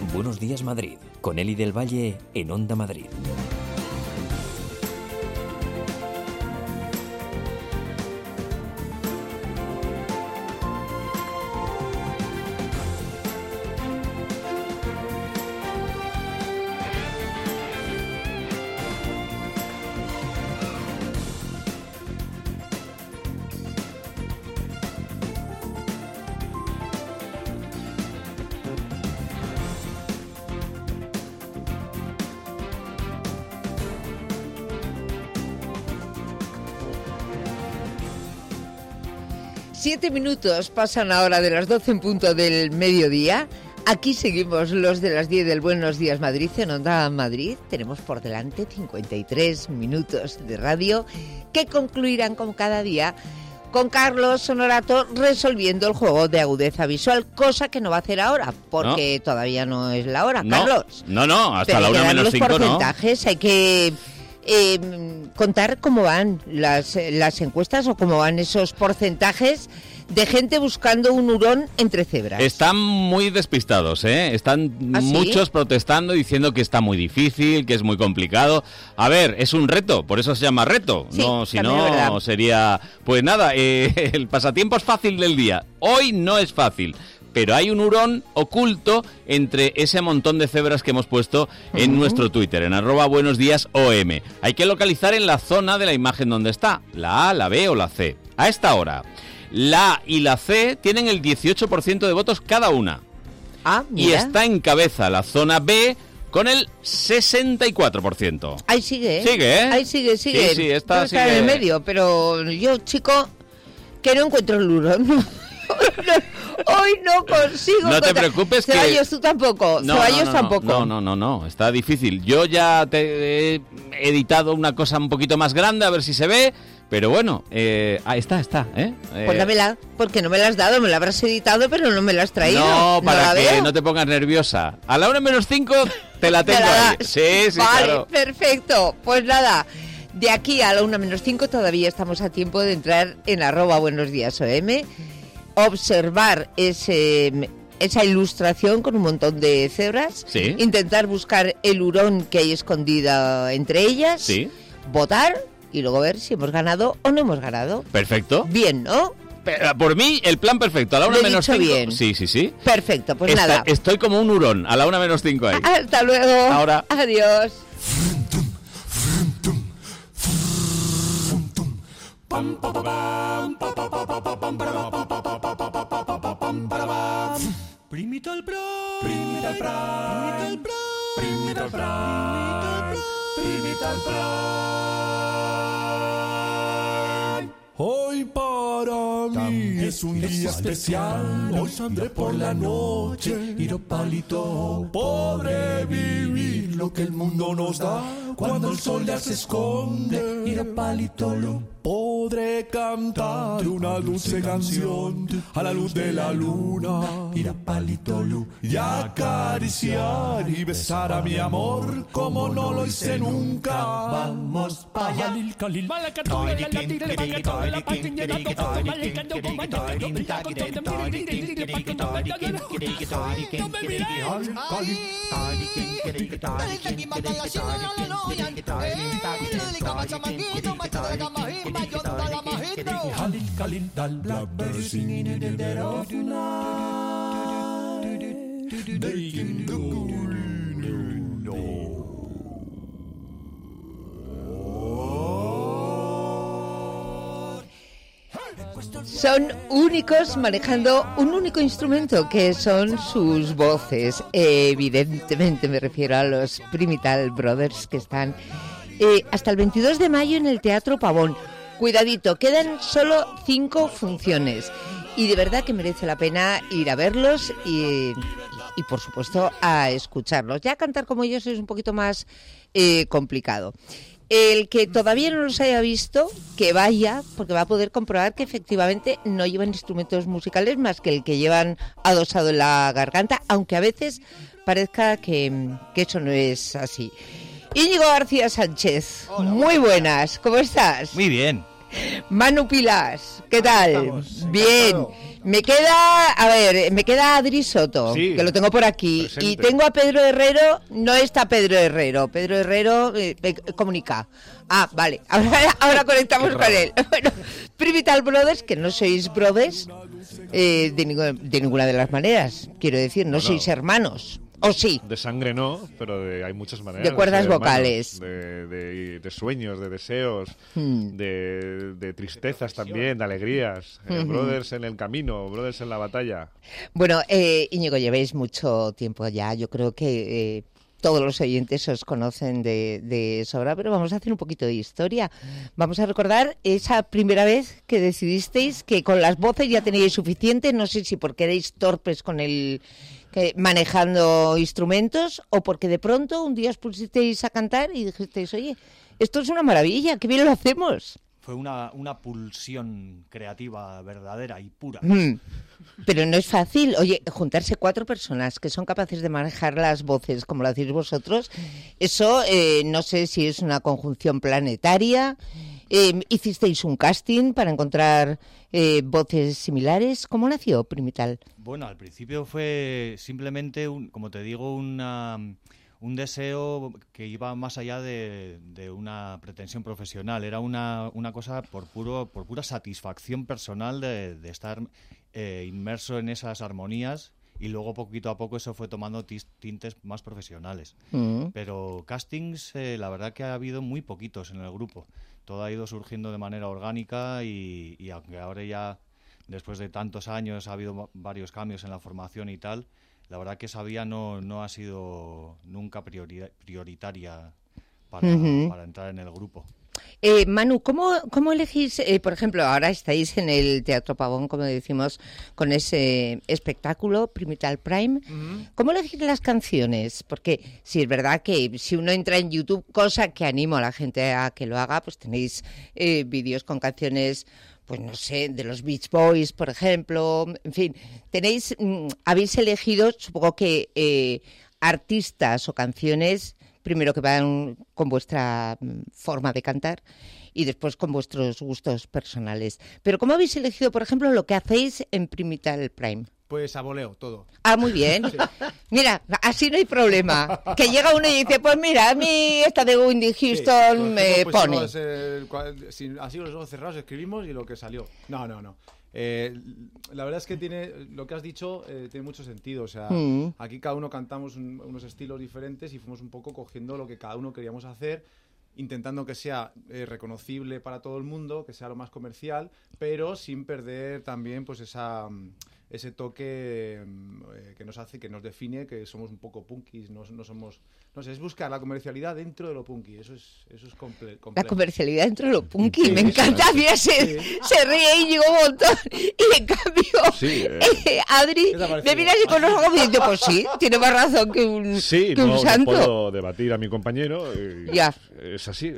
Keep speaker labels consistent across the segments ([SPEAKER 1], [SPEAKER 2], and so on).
[SPEAKER 1] Buenos Días Madrid, con Eli del Valle en Onda Madrid.
[SPEAKER 2] Siete minutos pasan ahora de las 12 en punto del mediodía. Aquí seguimos los de las 10 del Buenos Días Madrid en Onda Madrid. Tenemos por delante 53 minutos de radio que concluirán como cada día con Carlos Honorato resolviendo el juego de agudeza visual, cosa que no va a hacer ahora, porque todavía no es la hora. Carlos.
[SPEAKER 3] No, hasta la 1:05
[SPEAKER 2] los porcentajes, hay que contar cómo van las encuestas o cómo van esos porcentajes de gente buscando un hurón entre cebras.
[SPEAKER 3] Están muy despistados, ¿eh? Están muchos protestando, diciendo que está muy difícil, que es muy complicado. A ver, es un reto, por eso se llama reto.
[SPEAKER 2] Sí,
[SPEAKER 3] no, si no sería... Pues nada, el pasatiempo es fácil del día. Hoy no es fácil, pero hay un hurón oculto entre ese montón de cebras que hemos puesto en nuestro Twitter, en @buenosdíasom. Hay que localizar en la zona de la imagen donde está, la A, la B o la C. A esta hora, la A y la C tienen el 18% de votos cada una.
[SPEAKER 2] Ah, mira.
[SPEAKER 3] Y está en cabeza la zona B con el 64%.
[SPEAKER 2] Ahí sigue, ¿eh?
[SPEAKER 3] Sigue, ¿eh?
[SPEAKER 2] Ahí sigue.
[SPEAKER 3] Sí, está
[SPEAKER 2] en el medio, pero yo, chico, que no encuentro el hurón. Hoy no consigo.
[SPEAKER 3] No te preocupes,
[SPEAKER 2] Ceballos, tú tampoco. Ceballos tampoco.
[SPEAKER 3] No, está difícil. Yo ya te he editado una cosa un poquito más grande, a ver si se ve. Pero bueno, ahí está, ¿eh?
[SPEAKER 2] Pues dámela, porque no me la has dado, me la habrás editado, pero no me la has traído.
[SPEAKER 3] No, para que no te pongas nerviosa. A la 1:05 te la tengo ahí. Sí,
[SPEAKER 2] vale,
[SPEAKER 3] claro.
[SPEAKER 2] Perfecto. Pues nada, de aquí a la 1:05 todavía estamos a tiempo de entrar en @buenosdíasom, observar esa ilustración con un montón de cebras,
[SPEAKER 3] sí,
[SPEAKER 2] intentar buscar el hurón que hay escondida entre ellas,
[SPEAKER 3] sí,
[SPEAKER 2] votar y luego ver si hemos ganado o no hemos ganado.
[SPEAKER 3] Perfecto.
[SPEAKER 2] Bien, ¿no?
[SPEAKER 3] Por mí, el plan perfecto. A la 1:05.
[SPEAKER 2] Bien.
[SPEAKER 3] Sí.
[SPEAKER 2] Perfecto, pues nada.
[SPEAKER 3] Estoy como un hurón, a la 1:05 ahí.
[SPEAKER 2] Hasta luego.
[SPEAKER 3] Ahora.
[SPEAKER 2] Adiós.
[SPEAKER 4] Primital Prime. Hoy para mí es un día especial. Hoy saldré por la noche, ir a Palito. Podré vivir lo que el mundo nos da. Cuando el sol ya se esconde, ir a Palito. Podré cantar una dulce canción a la luz de la luna, ir a Palito y acariciar y besar a mi amor como no lo hice nunca. Vamos para allá. Blackbird singing in the dead of night. Making the cool
[SPEAKER 2] Son únicos manejando un único instrumento, que son sus voces. Evidentemente me refiero a los Primital Brothers, que están hasta el 22 de mayo en el Teatro Pavón. Cuidadito, quedan solo 5 funciones y de verdad que merece la pena ir a verlos y por supuesto a escucharlos. Ya cantar como ellos es un poquito más complicado. El que todavía no los haya visto, que vaya, porque va a poder comprobar que efectivamente no llevan instrumentos musicales más que el que llevan adosado en la garganta, aunque a veces parezca que eso no es así. Íñigo García Sánchez, hola, muy buenas, ¿cómo estás?
[SPEAKER 5] Muy bien.
[SPEAKER 2] Manu Pilas, ¿qué tal? Bien. Me queda Adri Soto,
[SPEAKER 5] Sí,
[SPEAKER 2] que lo tengo por aquí.
[SPEAKER 5] presente.
[SPEAKER 2] Y tengo a Pedro Herrero, no está Pedro Herrero. Pedro Herrero comunica. Ah, vale, ahora conectamos con él. Bueno, Primital Brothers, que no sois brothers de ninguna de las maneras. Quiero decir, no sois hermanos. ¿O sí?
[SPEAKER 5] De sangre no, pero hay muchas maneras.
[SPEAKER 2] De cuerdas
[SPEAKER 5] ser hermanos,
[SPEAKER 2] vocales.
[SPEAKER 5] de sueños, de deseos, de tristezas también, de alegrías. Brothers en el camino, brothers en la batalla.
[SPEAKER 2] Bueno, Íñigo, lleváis mucho tiempo ya. Yo creo que todos los oyentes os conocen de sobra, pero vamos a hacer un poquito de historia. Vamos a recordar esa primera vez que decidisteis que con las voces ya teníais suficiente. No sé si porque erais torpes con manejando instrumentos o porque de pronto un día os pusisteis a cantar y dijisteis, oye, esto es una maravilla, qué bien lo hacemos.
[SPEAKER 6] Fue una pulsión creativa verdadera y pura.
[SPEAKER 2] Pero no es fácil, oye, juntarse 4 personas que son capaces de manejar las voces como lo hacéis vosotros, eso no sé si es una conjunción planetaria. ¿Hicisteis un casting para encontrar voces similares? ¿Cómo nació Primital?
[SPEAKER 6] Bueno, al principio fue simplemente, como te digo, un deseo que iba más allá de una pretensión profesional. Era una cosa por pura satisfacción personal de estar inmerso en esas armonías, y luego poquito a poco eso fue tomando tintes más profesionales. Pero castings, la verdad que ha habido muy poquitos en el grupo. Todo ha ido surgiendo de manera orgánica y aunque ahora ya, después de tantos años, ha habido varios cambios en la formación y tal, la verdad que esa vía no ha sido nunca prioritaria para entrar en el grupo.
[SPEAKER 2] Manu, ¿cómo elegís? Por ejemplo, ahora estáis en el Teatro Pavón, como decimos, con ese espectáculo, Primital Prime. ¿Cómo elegís las canciones? Porque sí es verdad que si uno entra en YouTube, cosa que animo a la gente a que lo haga, pues tenéis vídeos con canciones, pues no sé, de los Beach Boys, por ejemplo. En fin, habéis elegido, supongo que artistas o canciones primero que van con vuestra forma de cantar y después con vuestros gustos personales. Pero ¿cómo habéis elegido, por ejemplo, lo que hacéis en Primital Prime?
[SPEAKER 7] Pues a voleo, todo.
[SPEAKER 2] Ah, muy bien. Sí. Mira, así no hay problema. Que llega uno y dice, pues mira, a mí esta de Whitney Houston me pone.
[SPEAKER 7] Así con los ojos cerrados escribimos y lo que salió. No. La verdad es que lo que has dicho tiene mucho sentido. O sea, aquí cada uno cantamos unos estilos diferentes y fuimos un poco cogiendo lo que cada uno queríamos hacer, intentando que sea reconocible para todo el mundo, que sea lo más comercial, pero sin perder también pues ese toque que nos hace, que nos define, que somos un poco punkis, no somos, no sé, es buscar la comercialidad dentro de lo punky, eso es complejo.
[SPEAKER 2] La comercialidad dentro de lo punky, sí, me encanta, mira, se ríe y llegó un montón, y en cambio Adri me mira así con los ojos y dice, pues sí, tiene más razón que un santo.
[SPEAKER 5] No puedo debatir a mi compañero,
[SPEAKER 2] ya.
[SPEAKER 5] Es así.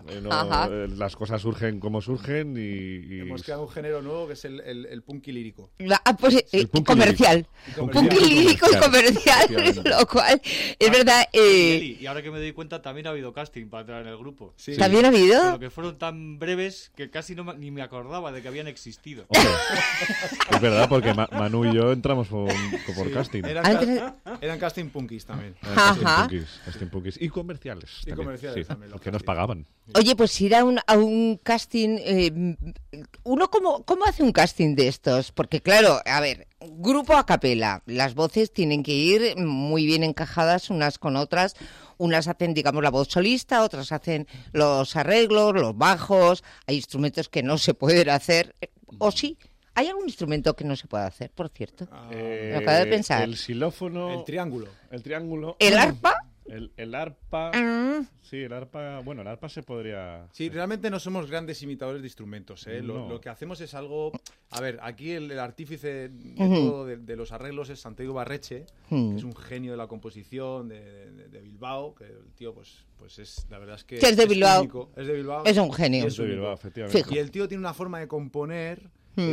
[SPEAKER 5] Las cosas surgen como surgen y
[SPEAKER 7] hemos creado un género nuevo que es el punky lírico.
[SPEAKER 2] Pues, el punky comercial. Punky lírico y comercial, lo cual es verdad.
[SPEAKER 6] Y ahora que me doy cuenta, también ha habido casting para entrar en el grupo.
[SPEAKER 2] Sí. ¿También ha habido?
[SPEAKER 6] Pero que fueron tan breves que casi ni me acordaba de que habían existido.
[SPEAKER 5] Es verdad, porque Manu y yo entramos por casting.
[SPEAKER 7] Eran casting punkis también.
[SPEAKER 5] Casting punkis. Y comerciales.
[SPEAKER 7] Y
[SPEAKER 5] también.
[SPEAKER 7] comerciales también.
[SPEAKER 5] Porque nos pagaban.
[SPEAKER 2] Oye, pues ir a un casting, ¿uno cómo hace un casting de estos? Porque claro, a ver, grupo a capela, las voces tienen que ir muy bien encajadas unas con otras, unas hacen, digamos, la voz solista, otras hacen los arreglos, los bajos, hay instrumentos que no se pueden hacer, o sí. ¿Hay algún instrumento que no se pueda hacer, por cierto? Me acabo de pensar.
[SPEAKER 5] El xilófono.
[SPEAKER 7] El triángulo.
[SPEAKER 2] ¿El arpa?
[SPEAKER 5] El arpa. Sí, el arpa. Bueno, el arpa se podría.
[SPEAKER 7] Sí, realmente no somos grandes imitadores de instrumentos.
[SPEAKER 5] No.
[SPEAKER 7] Lo que hacemos es algo. A ver, aquí el artífice de todo de los arreglos es Santiago Barreche, que es un genio de la composición de Bilbao. Que el tío, pues es. La verdad es que.
[SPEAKER 2] Es de Bilbao.
[SPEAKER 7] Único. Es de Bilbao.
[SPEAKER 2] Es un genio.
[SPEAKER 5] Es de Bilbao, efectivamente.
[SPEAKER 7] Y el tío tiene una forma de componer.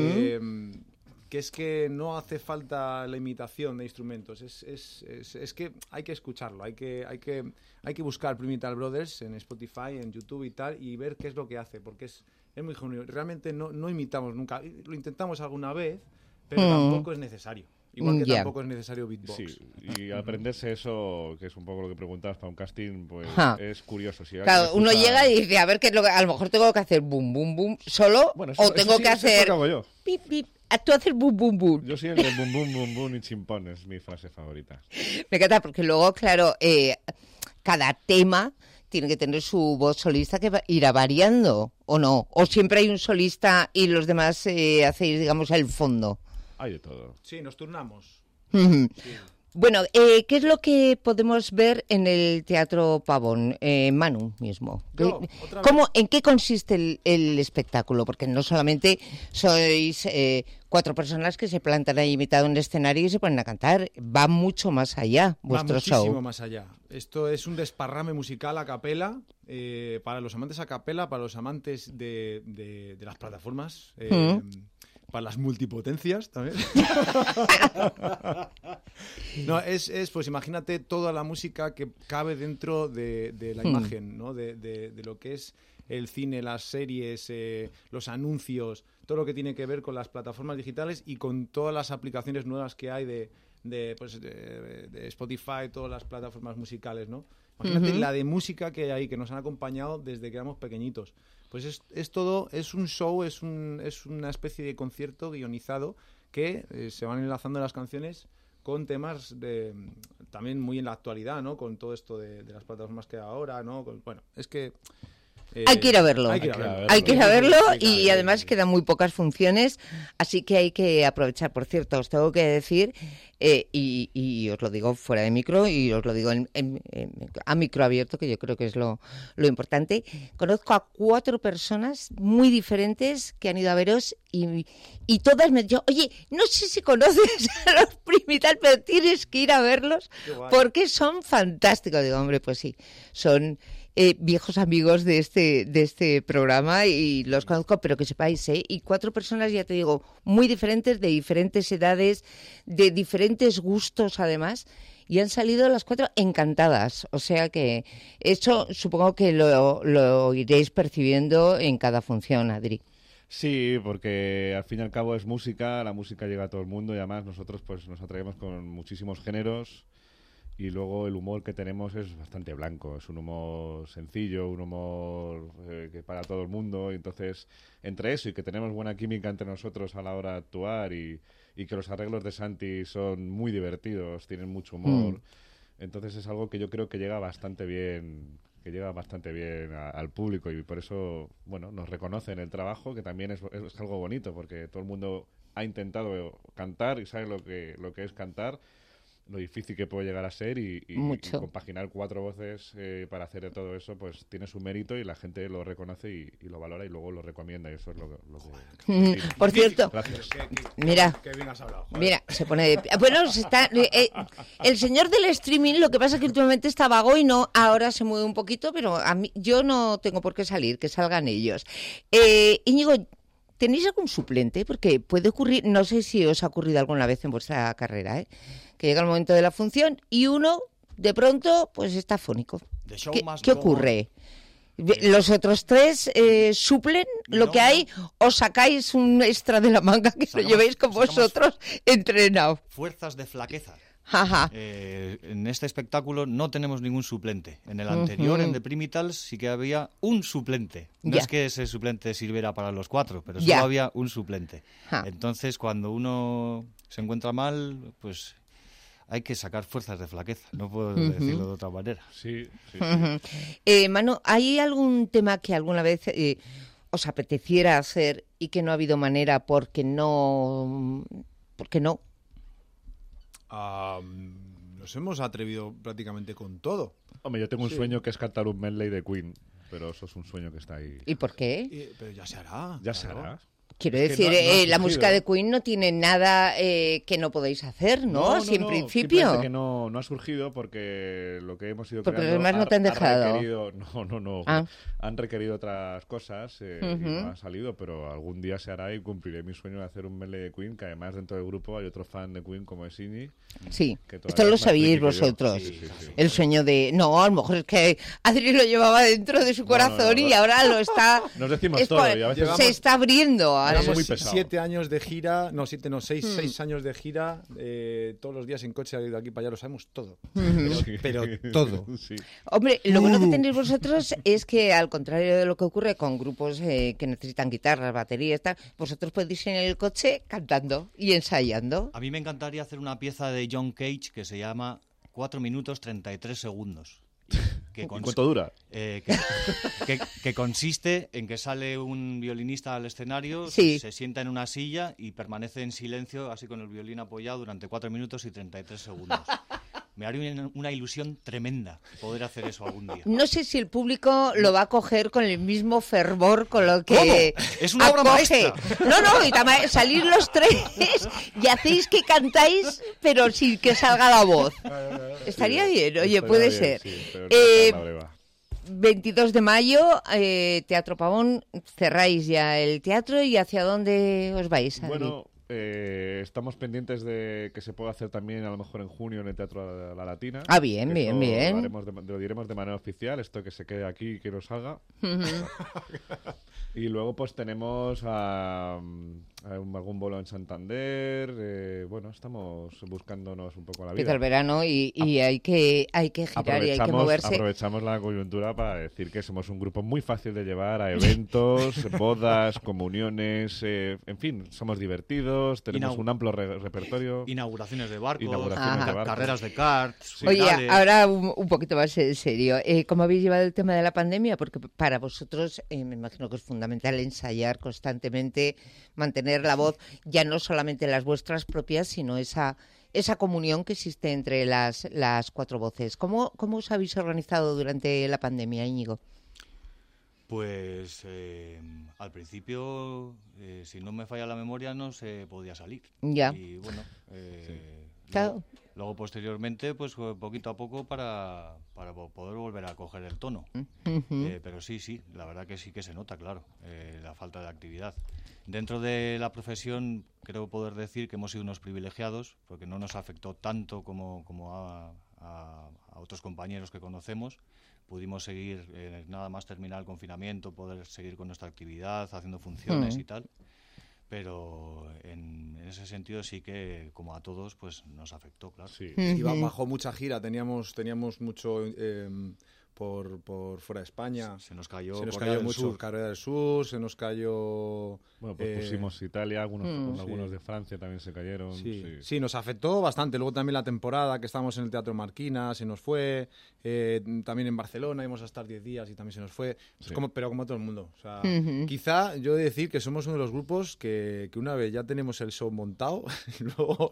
[SPEAKER 7] Que es que no hace falta la imitación de instrumentos, es que hay que escucharlo, hay que buscar Primital Brothers en Spotify, en YouTube y tal, y ver qué es lo que hace, porque es muy genuino. Realmente no imitamos nunca, lo intentamos alguna vez, pero tampoco es necesario. Igual que
[SPEAKER 2] Ya.
[SPEAKER 7] tampoco es necesario beatbox.
[SPEAKER 5] Sí, y aprenderse eso, que es un poco lo que preguntabas para un casting, pues
[SPEAKER 2] Ja.
[SPEAKER 5] es curioso. Si
[SPEAKER 2] Claro,
[SPEAKER 5] alguien
[SPEAKER 2] uno
[SPEAKER 5] escucha-
[SPEAKER 2] llega y dice, a ver, ¿qué es lo que, a lo mejor tengo que hacer boom, boom, boom solo,
[SPEAKER 5] Bueno, eso-
[SPEAKER 2] o
[SPEAKER 5] eso
[SPEAKER 2] tengo
[SPEAKER 5] sí,
[SPEAKER 2] que
[SPEAKER 5] eso es lo
[SPEAKER 2] hacer
[SPEAKER 5] que hago yo.
[SPEAKER 2] pip, pip. Tú haces boom, boom, boom.
[SPEAKER 5] Yo soy el de bum, bum, bum, bum y chimpón, es mi frase favorita.
[SPEAKER 2] Me encanta porque luego, claro, cada tema tiene que tener su voz solista que irá variando, ¿o no? O siempre hay un solista y los demás hacéis, digamos, el fondo.
[SPEAKER 5] Hay de todo.
[SPEAKER 7] Sí, nos turnamos.
[SPEAKER 2] Ujú. Bueno, ¿qué es lo que podemos ver en el Teatro Pavón, Manu mismo?
[SPEAKER 7] Yo, otra
[SPEAKER 2] ¿En qué consiste el espectáculo? Porque no solamente sois 4 personas que se plantan ahí mitad de un escenario y se ponen a cantar, va mucho más allá
[SPEAKER 7] Va
[SPEAKER 2] vuestro
[SPEAKER 7] muchísimo
[SPEAKER 2] show.
[SPEAKER 7] más allá. Esto es un desparrame musical a capela, para los amantes a capela, para los amantes de las plataformas, para las multipotencias también. No, pues imagínate toda la música que cabe dentro de la imagen, ¿no? De lo que es el cine, las series, los anuncios, todo lo que tiene que ver con las plataformas digitales y con todas las aplicaciones nuevas que hay de Spotify, todas las plataformas musicales, ¿no? Imagínate la de música que hay ahí, que nos han acompañado desde que éramos pequeñitos. Pues es todo, es un show, es una especie de concierto guionizado que se van enlazando las canciones con temas también muy en la actualidad, ¿no? Con todo esto de las plataformas que hay ahora, ¿no? Bueno, es que...
[SPEAKER 2] Hay que ir a verlo.
[SPEAKER 7] Hay que ir a verlo.
[SPEAKER 2] Hay que ir a verlo
[SPEAKER 5] Sí,
[SPEAKER 2] y
[SPEAKER 5] claro.
[SPEAKER 2] además quedan muy pocas funciones, así que hay que aprovechar. Por cierto, os tengo que decir, y os lo digo fuera de micro y os lo digo a micro abierto, que yo creo que es lo importante. Conozco a 4 personas muy diferentes que han ido a veros y todas me han dicho, oye, no sé si conoces a los Primital, pero tienes que ir a verlos porque son fantásticos. Digo, hombre, pues sí, son... viejos amigos de este programa y los conozco, pero que sepáis, y 4 personas, ya te digo, muy diferentes, de diferentes edades, de diferentes gustos además, y han salido las 4 encantadas. O sea que eso supongo que lo iréis percibiendo en cada función, Adri.
[SPEAKER 5] Sí, porque al fin y al cabo es música, la música llega a todo el mundo y además nosotros pues nos atraemos con muchísimos géneros. Y luego el humor que tenemos es bastante blanco, es un humor sencillo, un humor que para todo el mundo. Y entonces, entre eso y que tenemos buena química entre nosotros a la hora de actuar y que los arreglos de Santi son muy divertidos, tienen mucho humor, entonces es algo que yo creo que llega bastante bien al público y por eso, bueno, nos reconocen el trabajo, que también es algo bonito, porque todo el mundo ha intentado cantar y sabe lo que es cantar, lo difícil que puede llegar a ser y compaginar 4 voces para hacer de todo eso, pues tiene su mérito y la gente lo reconoce y lo valora y luego lo recomienda y eso es lo que...
[SPEAKER 2] Por cierto,
[SPEAKER 5] Gracias.
[SPEAKER 2] Mira,
[SPEAKER 7] Qué bien has hablado. Joder.
[SPEAKER 2] mira, se pone de pie. Bueno, el señor del streaming, lo que pasa es que últimamente está vago y no, ahora se mueve un poquito, pero yo no tengo por qué salir, que salgan ellos. Íñigo, ¿tenéis algún suplente? Porque puede ocurrir, no sé si os ha ocurrido alguna vez en vuestra carrera, que llega el momento de la función y uno, de pronto, pues está afónico.
[SPEAKER 6] The show must
[SPEAKER 2] ¿Qué
[SPEAKER 6] go
[SPEAKER 2] ocurre? ¿Los otros 3 suplen lo
[SPEAKER 6] No,
[SPEAKER 2] que hay o sacáis un extra de la manga que lo llevéis con vosotros entrenado?
[SPEAKER 6] Fuerzas de flaqueza.
[SPEAKER 2] Jaja.
[SPEAKER 6] En este espectáculo no tenemos ningún suplente. En el anterior, en The Primitals, sí que había un suplente. No
[SPEAKER 2] Ya.
[SPEAKER 6] es que ese suplente sirviera para los 4, pero solo
[SPEAKER 2] Ya.
[SPEAKER 6] había un suplente.
[SPEAKER 2] Ja.
[SPEAKER 6] Entonces, cuando uno se encuentra mal, pues hay que sacar fuerzas de flaqueza. No puedo decirlo de otra manera.
[SPEAKER 5] Sí.
[SPEAKER 2] Manu, ¿hay algún tema que alguna vez os apeteciera hacer y que no ha habido manera porque no?
[SPEAKER 7] Nos hemos atrevido prácticamente con todo.
[SPEAKER 5] Hombre, yo tengo un sueño que es cantar un medley de Queen, pero eso es un sueño que está ahí.
[SPEAKER 2] ¿Y por qué?
[SPEAKER 7] Pero ya se hará.
[SPEAKER 5] Ya
[SPEAKER 7] claro.
[SPEAKER 5] se hará.
[SPEAKER 2] Quiero
[SPEAKER 5] Es que
[SPEAKER 2] decir,
[SPEAKER 5] no ha
[SPEAKER 2] la
[SPEAKER 5] surgido.
[SPEAKER 2] música de Queen no tiene nada que no podéis hacer, ¿no? Así en principio.
[SPEAKER 5] Simplemente que no ha surgido porque lo que hemos ido
[SPEAKER 2] Porque los
[SPEAKER 5] creando
[SPEAKER 2] demás no te han dejado.
[SPEAKER 5] requerido, no.
[SPEAKER 2] Ah.
[SPEAKER 5] Han requerido otras cosas y no ha salido, pero algún día se hará y cumpliré mi sueño de hacer un medley de Queen, que además dentro del grupo hay otro fan de Queen como es Iggy.
[SPEAKER 2] Sí,
[SPEAKER 5] que todavía
[SPEAKER 2] esto lo
[SPEAKER 5] es más
[SPEAKER 2] sabíais
[SPEAKER 5] friki que yo.
[SPEAKER 2] vosotros.
[SPEAKER 5] Sí.
[SPEAKER 2] El sueño de... No, a lo mejor es que Adri lo llevaba dentro de su corazón
[SPEAKER 5] no.
[SPEAKER 2] y ahora lo está...
[SPEAKER 5] Nos decimos todo y a veces...
[SPEAKER 2] Se está abriendo vale.
[SPEAKER 5] Es muy
[SPEAKER 7] Llevamos
[SPEAKER 5] pesado.
[SPEAKER 7] 7 años de gira, no, 7 no, 6 años de gira, todos los días en coche de aquí para allá, lo sabemos todo. Pero todo.
[SPEAKER 5] Sí.
[SPEAKER 2] Hombre, lo bueno que tenéis vosotros es que, al contrario de lo que ocurre con grupos que necesitan guitarras, baterías, tal, vosotros podéis ir en el coche cantando y ensayando.
[SPEAKER 6] A mí me encantaría hacer una pieza de John Cage que se llama 4 minutos 33 segundos.
[SPEAKER 5] ¿Y cuánto dura?
[SPEAKER 6] Que consiste en que sale un violinista al escenario,
[SPEAKER 2] Sí.
[SPEAKER 6] se sienta en una silla y permanece en silencio, así con el violín apoyado, durante 4 minutos y 33 segundos. Me haría una ilusión tremenda poder hacer eso algún día.
[SPEAKER 2] No sé si el público lo va a coger con el mismo fervor con lo que
[SPEAKER 6] ¿Cómo? Es una obra
[SPEAKER 2] acoge.
[SPEAKER 6] maestra.
[SPEAKER 2] No, y salís los tres y hacéis que cantáis, pero sin que salga la voz. Estaría bien, oye,
[SPEAKER 5] Estaría
[SPEAKER 2] puede
[SPEAKER 5] bien,
[SPEAKER 2] ser.
[SPEAKER 5] sí, pero no
[SPEAKER 2] Eh,
[SPEAKER 5] sacar la breva.
[SPEAKER 2] 22 de mayo, Teatro Pavón, cerráis ya el teatro, ¿y hacia dónde os vais, Adri?
[SPEAKER 5] Bueno, estamos pendientes de que se pueda hacer también a lo mejor en junio en el Teatro La Latina.
[SPEAKER 2] Ah, bien,
[SPEAKER 5] Que
[SPEAKER 2] bien,
[SPEAKER 5] esto
[SPEAKER 2] bien.
[SPEAKER 5] lo diremos de manera oficial, esto que se quede aquí y que nos salga.
[SPEAKER 2] Ujú.
[SPEAKER 5] Y luego pues tenemos algún bolo en Santander. Bueno, estamos buscándonos un poco la vida.
[SPEAKER 2] Empieza el verano y hay que girar y hay que moverse.
[SPEAKER 5] Aprovechamos la coyuntura para decir que somos un grupo muy fácil de llevar a eventos, bodas, comuniones, en fin, somos divertidos, tenemos un amplio repertorio.
[SPEAKER 6] Inauguraciones de barcos,
[SPEAKER 5] Inauguraciones
[SPEAKER 2] de
[SPEAKER 5] barcos.
[SPEAKER 6] carreras de karts.
[SPEAKER 5] Sí.
[SPEAKER 2] Oye,
[SPEAKER 6] finales.
[SPEAKER 2] ahora un poquito más en serio. ¿Cómo habéis llevado el tema de la pandemia? Porque para vosotros me imagino que es fundamental ensayar constantemente, mantener la voz, ya no solamente las vuestras propias, sino esa comunión que existe entre las 4 voces. ¿Cómo os habéis organizado durante la pandemia, Íñigo?
[SPEAKER 6] Pues al principio, si no me falla la memoria, no se podía salir.
[SPEAKER 2] Ya.
[SPEAKER 6] Y bueno,
[SPEAKER 2] Claro.
[SPEAKER 6] luego posteriormente, pues poquito a poco para poder volver a coger el tono. Pero sí, la verdad que sí que se nota, claro, la falta de actividad. Dentro de la profesión, creo poder decir que hemos sido unos privilegiados, porque no nos afectó tanto como a otros compañeros que conocemos. Pudimos seguir, nada más terminar el confinamiento, poder seguir con nuestra actividad, haciendo funciones y tal. Pero en ese sentido sí que, como a todos, pues nos afectó, claro.
[SPEAKER 5] Sí.
[SPEAKER 7] Y bajó mucha gira, teníamos mucho por fuera de España.
[SPEAKER 6] Se nos cayó
[SPEAKER 7] Se nos
[SPEAKER 6] Corea
[SPEAKER 7] cayó
[SPEAKER 6] del
[SPEAKER 7] mucho
[SPEAKER 6] Sur.
[SPEAKER 7] Corea del Sur, se nos cayó...
[SPEAKER 5] Bueno, pues pusimos Italia, algunos de Francia también se cayeron.
[SPEAKER 7] Sí, nos afectó bastante. Luego también la temporada que estábamos en el Teatro Marquina se nos fue. También en Barcelona íbamos a estar 10 días y también se nos fue.
[SPEAKER 5] Sí.
[SPEAKER 7] Pero como todo el mundo. O sea, quizá yo he de decir que somos uno de los grupos que una vez ya tenemos el show montado, luego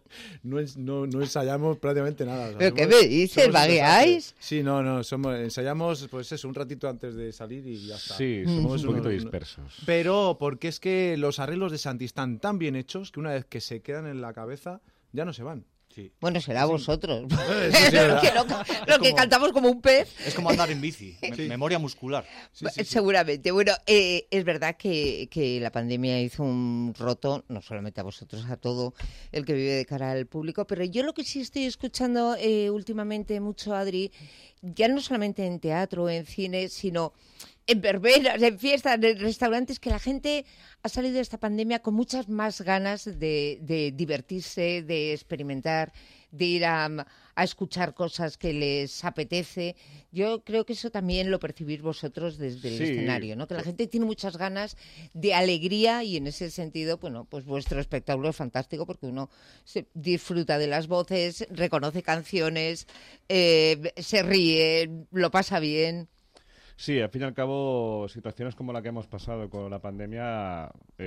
[SPEAKER 7] no ensayamos prácticamente nada. O sea,
[SPEAKER 2] ¿Pero qué me dices?
[SPEAKER 7] somos
[SPEAKER 2] ¿Vagueáis?
[SPEAKER 7] Sí, ensayamos pues eso, un ratito antes de salir y ya está.
[SPEAKER 5] Sí, somos un poquito
[SPEAKER 7] unos-
[SPEAKER 5] dispersos.
[SPEAKER 7] Pero porque es que los arreglos de Santi están tan bien hechos que una vez que se quedan en la cabeza ya no se van.
[SPEAKER 6] Sí.
[SPEAKER 2] Bueno, será vosotros.
[SPEAKER 7] sí, es verdad.
[SPEAKER 2] Que lo que cantamos como un pez.
[SPEAKER 6] Es como andar en bici, memoria muscular.
[SPEAKER 2] Seguramente. Bueno, es verdad que la pandemia hizo un roto, no solamente a vosotros, a todo el que vive de cara al público, pero yo lo que sí estoy escuchando últimamente mucho, Adri, ya no solamente en teatro, en cine, sino en verbenas, en fiestas, en restaurantes, que la gente ha salido de esta pandemia con muchas más ganas de divertirse, de experimentar, de ir a escuchar cosas que les apetece. Yo creo que eso también lo percibís vosotros desde el
[SPEAKER 5] Sí.
[SPEAKER 2] escenario, ¿no? Que la gente tiene muchas ganas de alegría y en ese sentido, bueno, pues vuestro espectáculo es fantástico porque uno disfruta de las voces, reconoce canciones, se ríe, lo pasa bien.
[SPEAKER 5] Sí, al fin y al cabo, situaciones como la que hemos pasado con la pandemia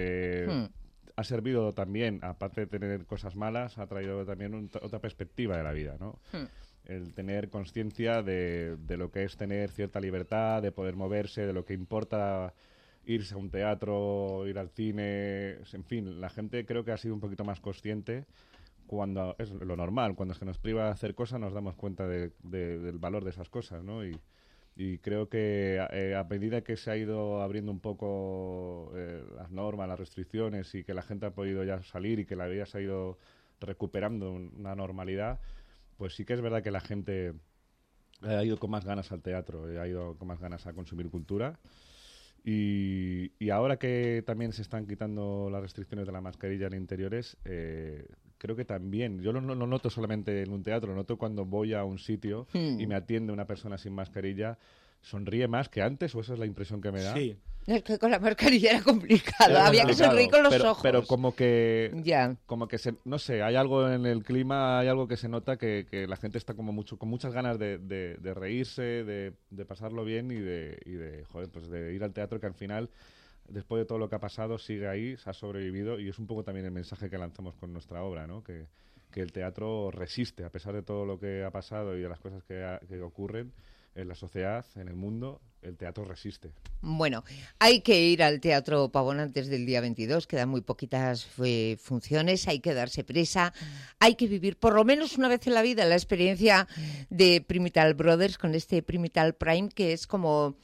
[SPEAKER 5] ha servido también, aparte de tener cosas malas, ha traído también otra perspectiva de la vida, ¿no? El tener conciencia de lo que es tener cierta libertad, de poder moverse, de lo que importa irse a un teatro, ir al cine, en fin, la gente creo que ha sido un poquito más consciente cuando es lo normal, cuando se nos priva de hacer cosas nos damos cuenta del valor de esas cosas, ¿no? Y creo que a medida que se ha ido abriendo un poco las normas, las restricciones y que la gente ha podido ya salir y que la vida se ha ido recuperando una normalidad, pues sí que es verdad que la gente ha ido con más ganas al teatro, ha ido con más ganas a consumir cultura Y ahora que también se están quitando las restricciones de la mascarilla en interiores, creo que también, yo lo noto solamente en un teatro, lo noto cuando voy a un sitio y me atiende una persona sin mascarilla, sonríe más que antes, o esa es la impresión que me da.
[SPEAKER 7] Sí.
[SPEAKER 2] Es que con la mascarilla era complicado, había que sonreír con los ojos.
[SPEAKER 5] Pero como que,
[SPEAKER 2] ya.
[SPEAKER 5] como que no sé, hay algo en el clima, hay algo que se nota que la gente está como con muchas ganas de reírse, de pasarlo bien y de ir al teatro, que al final, después de todo lo que ha pasado, sigue ahí, se ha sobrevivido, y es un poco también el mensaje que lanzamos con nuestra obra, ¿no? Que el teatro resiste, a pesar de todo lo que ha pasado y de las cosas que ocurren en la sociedad, en el mundo, el teatro resiste.
[SPEAKER 2] Bueno, hay que ir al Teatro Pavón antes del día 22, quedan muy poquitas funciones, hay que darse prisa, hay que vivir por lo menos una vez en la vida la experiencia de Primital Brothers con este Primital Prime, que es como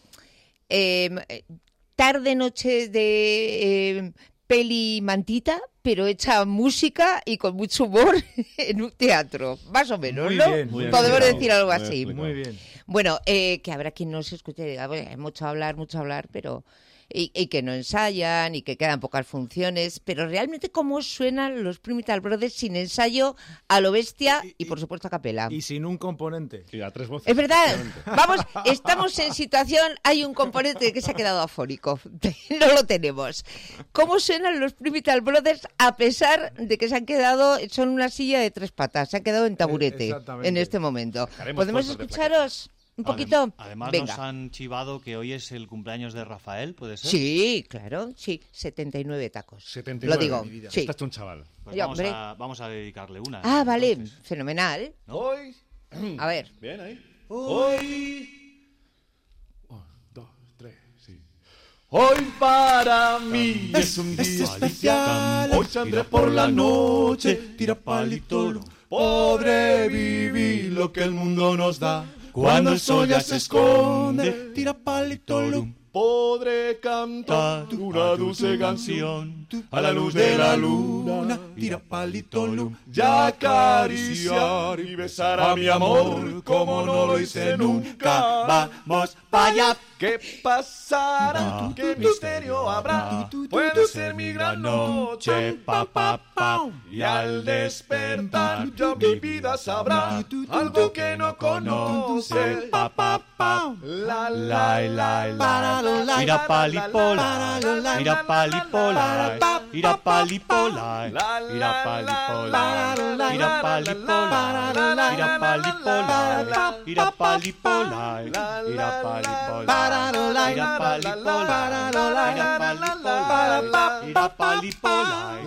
[SPEAKER 2] tarde-noche de peli mantita, pero hecha música y con mucho humor en un teatro, más o menos,
[SPEAKER 7] muy
[SPEAKER 2] ¿no?
[SPEAKER 7] Bien, muy
[SPEAKER 2] podemos
[SPEAKER 7] bien.
[SPEAKER 2] decir algo
[SPEAKER 5] Muy
[SPEAKER 2] así.
[SPEAKER 5] explicado.
[SPEAKER 7] Muy bien.
[SPEAKER 2] Bueno, que habrá quien no se escuche y diga, bueno, hay mucho a hablar, pero... Y que no ensayan y que quedan pocas funciones, pero realmente cómo suenan los Primital Brothers sin ensayo, a lo bestia y por supuesto a capela.
[SPEAKER 7] Y sin un componente.
[SPEAKER 5] Y a 3 voces.
[SPEAKER 2] Es verdad, vamos, estamos en situación, hay un componente que se ha quedado afónico, no lo tenemos. ¿Cómo suenan los Primital Brothers a pesar de que se han quedado, son una silla de 3 patas, se han quedado en taburete
[SPEAKER 7] Exactamente.
[SPEAKER 2] en este momento?
[SPEAKER 5] Dejaremos
[SPEAKER 2] ¿Podemos
[SPEAKER 5] fotos de
[SPEAKER 2] escucharos un poquito?
[SPEAKER 6] Además
[SPEAKER 2] Venga.
[SPEAKER 6] nos han chivado que hoy es el cumpleaños de Rafael, ¿puede ser?
[SPEAKER 2] Sí, claro, sí, 79 tacos.
[SPEAKER 5] 79,
[SPEAKER 2] Lo digo,
[SPEAKER 5] mi vida.
[SPEAKER 2] sí.
[SPEAKER 5] Estás hecho un chaval.
[SPEAKER 6] Pues
[SPEAKER 2] Ya,
[SPEAKER 6] vamos,
[SPEAKER 2] hombre.
[SPEAKER 6] vamos a dedicarle una.
[SPEAKER 2] Ah, vale,
[SPEAKER 6] entonces.
[SPEAKER 2] fenomenal.
[SPEAKER 7] Hoy.
[SPEAKER 2] A ver.
[SPEAKER 5] Bien, ahí.
[SPEAKER 7] Hoy.
[SPEAKER 5] 1, 2, 3, sí.
[SPEAKER 4] Hoy para mí es un día especial. Hoy saldré por la noche, tira palito. Podré vivir lo que el mundo nos da. Cuando el sol ya se esconde, tira palito. Podré cantar una dulce canción a la luz de la luna, tira palito. Y acariciar y besar a mi amor como no lo hice nunca. Vamos para allá. ¿Qué pasará? ¿Qué misterio habrá? Puede ser mi gran noche, pa, pa, pa. Y al despertar ya mi vida sabrá algo que no conoce, pa, pa, pa. La, la, la, la.
[SPEAKER 6] Ira palipola, ira palipola, ira palipola, ira palipola, ira palipola, ira palipola, ira palipola, ira palipola. Ira palipola, ira palipola, ira palipola,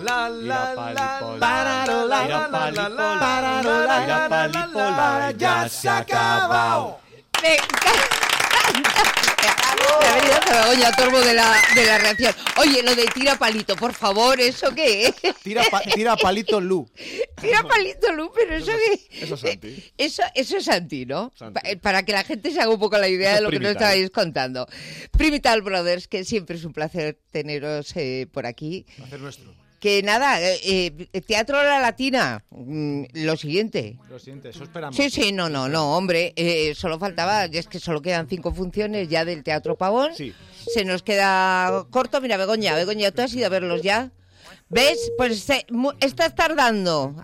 [SPEAKER 6] ira palipola, ira palipola,
[SPEAKER 4] Ya se ha acabado.
[SPEAKER 2] Me encanta. Me ha venido hasta Begoña Torbo de la reacción. Oye, lo de tira palito, por favor, ¿eso qué es?
[SPEAKER 7] Tira palito Lu.
[SPEAKER 2] Tira palito, Lu, pero ¿eso qué?
[SPEAKER 5] Eso es Santi.
[SPEAKER 2] Eso es Santi, ¿no?
[SPEAKER 5] Santi.
[SPEAKER 2] Para que la gente se haga un poco la idea
[SPEAKER 5] Eso
[SPEAKER 2] de
[SPEAKER 5] es
[SPEAKER 2] lo que nos
[SPEAKER 5] Primital.
[SPEAKER 2] estabais contando. Primital Brothers, que siempre es un placer teneros por aquí.
[SPEAKER 7] Hacer nuestro.
[SPEAKER 2] Que nada, Teatro La Latina, lo siguiente.
[SPEAKER 7] Lo siento, eso esperamos.
[SPEAKER 2] Sí, no, hombre, solo faltaba, y es que solo quedan 5 funciones ya del Teatro Pavón.
[SPEAKER 5] Sí.
[SPEAKER 2] Se nos queda corto. Mira, Begoña, ¿tú has ido a verlos ya? ¿Ves? Pues estás tardando.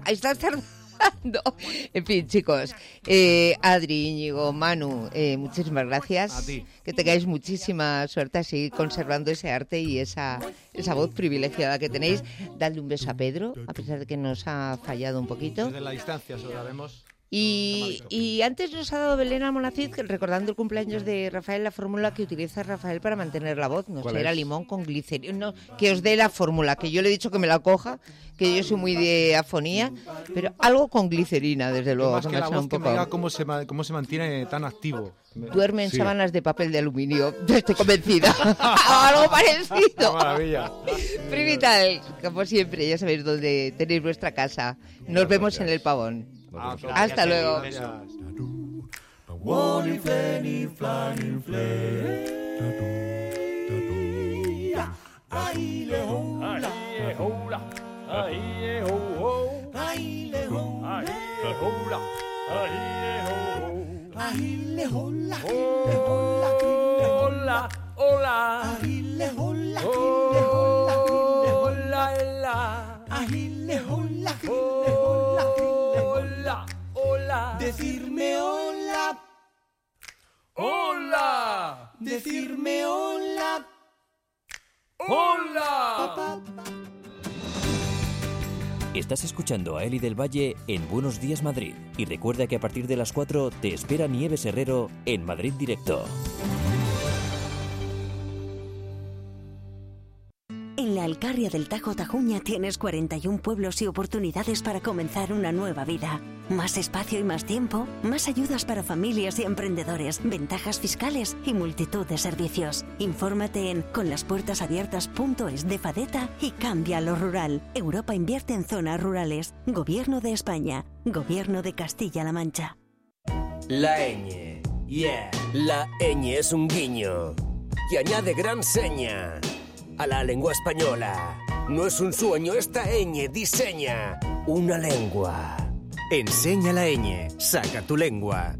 [SPEAKER 2] En fin, chicos, Adri, Íñigo, Manu, muchísimas gracias.
[SPEAKER 7] A ti.
[SPEAKER 2] Que tengáis muchísima suerte así conservando ese arte y esa voz privilegiada que tenéis. Dadle un beso a Pedro, a pesar de que nos ha fallado un poquito.
[SPEAKER 7] Desde la distancia, eso lo vemos.
[SPEAKER 2] Y antes nos ha dado Belén Almonacid, recordando el cumpleaños de Rafael, la fórmula que utiliza Rafael para mantener la voz. No
[SPEAKER 5] ¿Cuál
[SPEAKER 2] sé, era
[SPEAKER 5] es?
[SPEAKER 2] limón con glicerina. No, que os dé la fórmula, que yo le he dicho que me la coja, que yo soy muy de afonía, pero algo con glicerina, desde luego.
[SPEAKER 7] Más que la
[SPEAKER 2] sea
[SPEAKER 7] voz
[SPEAKER 2] un
[SPEAKER 7] que me
[SPEAKER 2] poco.
[SPEAKER 7] diga cómo se mantiene tan activo.
[SPEAKER 2] Duerme en
[SPEAKER 5] Sí.
[SPEAKER 2] sábanas de papel de aluminio, estoy convencida. Algo parecido.
[SPEAKER 7] Maravilla.
[SPEAKER 2] Primital, como siempre, ya sabéis dónde tenéis vuestra casa. Nos vemos en el Pavón. Hasta luego.
[SPEAKER 4] Warning, flanny, flying, flare. Ahí le hola, ahí le ho, ahí le hola, ahí le hola, hola, hola, ahí Agile, hola, agile, hola, agile, hola, hola. Agile, hola, agile, hola, agile, hola, hola. Decirme hola. Hola. Decirme hola. Hola.
[SPEAKER 1] Estás escuchando a Eli del Valle en Buenos Días Madrid. Y recuerda que a partir de las 4 te espera Nieves Herrero en Madrid Directo.
[SPEAKER 8] En la Alcarria del Tajo Tajuña tienes 41 pueblos y oportunidades para comenzar una nueva vida. Más espacio y más tiempo, más ayudas para familias y emprendedores, ventajas fiscales y multitud de servicios. Infórmate en conlaspuertasabiertas.es de Fadeta y cambia lo rural. Europa invierte en zonas rurales. Gobierno de España. Gobierno de Castilla-La Mancha.
[SPEAKER 9] La ñ. Yeah. La ñ es un guiño que añade gran seña a la lengua española. No es un sueño, esta ñ diseña una lengua. Enseña la ñ, saca tu lengua.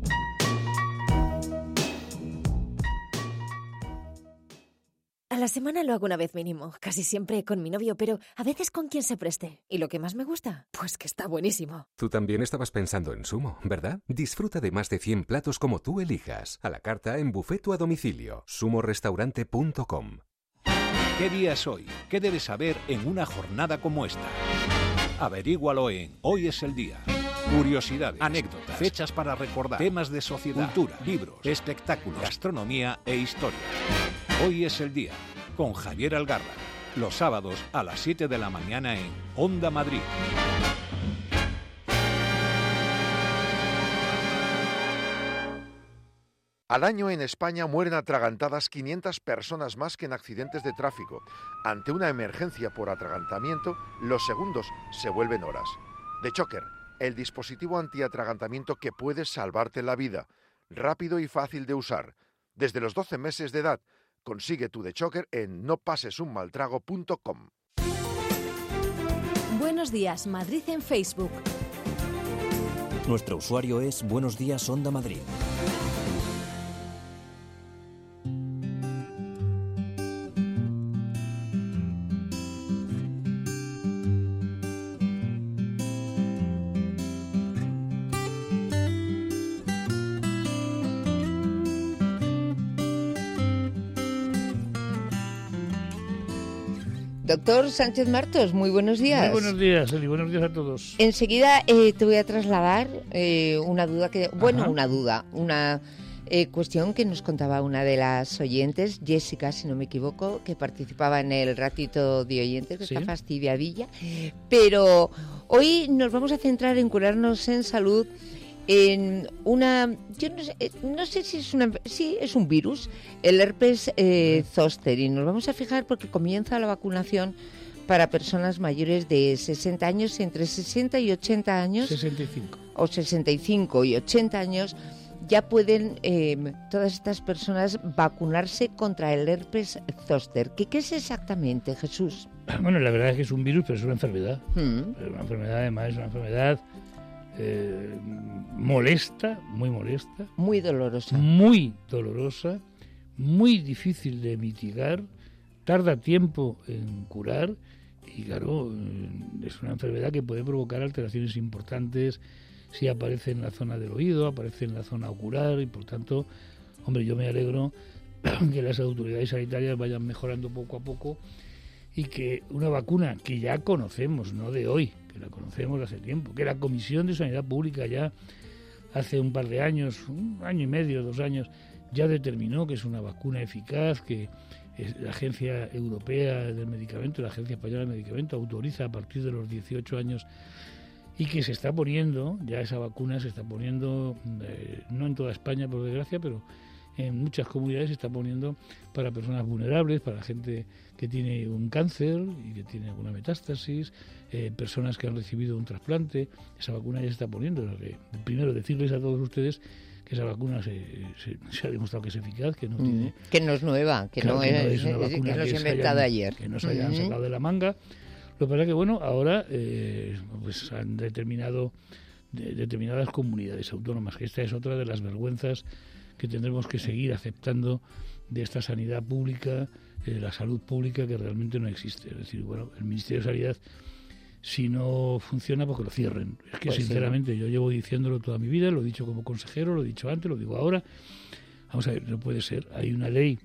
[SPEAKER 10] A la semana lo hago una vez mínimo, casi siempre con mi novio, pero a veces con quien se preste. ¿Y lo que más me gusta? Pues que está buenísimo.
[SPEAKER 11] Tú también estabas pensando en Sumo, ¿verdad? Disfruta de más de 100 platos como tú elijas, a la carta, en buffet o a domicilio. sumorestaurante.com.
[SPEAKER 12] ¿Qué día es hoy? ¿Qué debes saber en una jornada como esta? Averígualo en Hoy es el Día. Curiosidades, anécdotas, fechas para recordar, temas de sociedad, cultura, libros, espectáculos, gastronomía e historia. Hoy es el Día, con Javier Algarra. Los sábados a las 7 de la mañana en Onda Madrid.
[SPEAKER 13] Al año en España mueren atragantadas 500 personas más que en accidentes de tráfico. Ante una emergencia por atragantamiento, los segundos se vuelven horas. The Choker, el dispositivo antiatragantamiento que puede salvarte la vida. Rápido y fácil de usar. Desde los 12 meses de edad, consigue tu The Choker en nopasesunmaltrago.com.
[SPEAKER 10] Buenos días, Madrid en Facebook.
[SPEAKER 1] Nuestro usuario es Buenos Días Onda Madrid.
[SPEAKER 2] Doctor Sánchez Martos, muy buenos días.
[SPEAKER 14] Muy buenos días, Eli, buenos días a todos.
[SPEAKER 2] Enseguida te voy a trasladar una duda que... Bueno, Ajá. una cuestión que nos contaba una de las oyentes, Jessica, si no me equivoco, que participaba en el ratito de oyentes, que ¿Sí? Está fastidiadilla. Pero hoy nos vamos a centrar en curarnos en salud en una... Yo no sé si es una... Sí, es un virus, el herpes zóster, y nos vamos a fijar porque comienza la vacunación para personas mayores de 60 años, entre 60 y 80 años.
[SPEAKER 14] 65.
[SPEAKER 2] O 65 y 80 años, ya pueden todas estas personas vacunarse contra el herpes zóster. ¿Qué es exactamente, Jesús?
[SPEAKER 14] Bueno, la verdad es que es un virus, pero es una enfermedad. Es una enfermedad, además, es una enfermedad... molesta, muy dolorosa, muy difícil de mitigar, tarda tiempo en curar y claro, es una enfermedad que puede provocar alteraciones importantes si aparece en la zona del oído, aparece en la zona ocular y por tanto, hombre, yo me alegro que las autoridades sanitarias vayan mejorando poco a poco y que una vacuna que ya conocemos, no de hoy, que la conocemos hace tiempo, que la Comisión de Sanidad Pública ya hace un par de años, un año y medio, 2 años, ya determinó que es una vacuna eficaz, que la Agencia Europea del Medicamento, la Agencia Española del Medicamento autoriza a partir de los 18 años y que se está poniendo, ya esa vacuna se está poniendo, no en toda España por desgracia, pero en muchas comunidades se está poniendo para personas vulnerables, para gente que tiene un cáncer y que tiene alguna metástasis, personas que han recibido un trasplante. Esa vacuna ya se está poniendo. Primero, decirles a todos ustedes que esa vacuna se ha demostrado que es eficaz, que no tiene...
[SPEAKER 2] Que no es nueva, que claro, no es una vacuna que no se ha inventado ayer.
[SPEAKER 14] Que no se hayan sacado de la manga. Lo que pasa es que, bueno, ahora pues han determinado determinadas comunidades autónomas, que esta es otra de las vergüenzas que tendremos que seguir aceptando de esta sanidad pública la salud pública que realmente no existe. Es decir, bueno, el Ministerio de Sanidad, si no funciona, pues que lo cierren. Es que, pues sinceramente, yo llevo diciéndolo toda mi vida, lo he dicho como consejero, lo he dicho antes, lo digo ahora. Vamos a ver, no puede ser. Hay una ley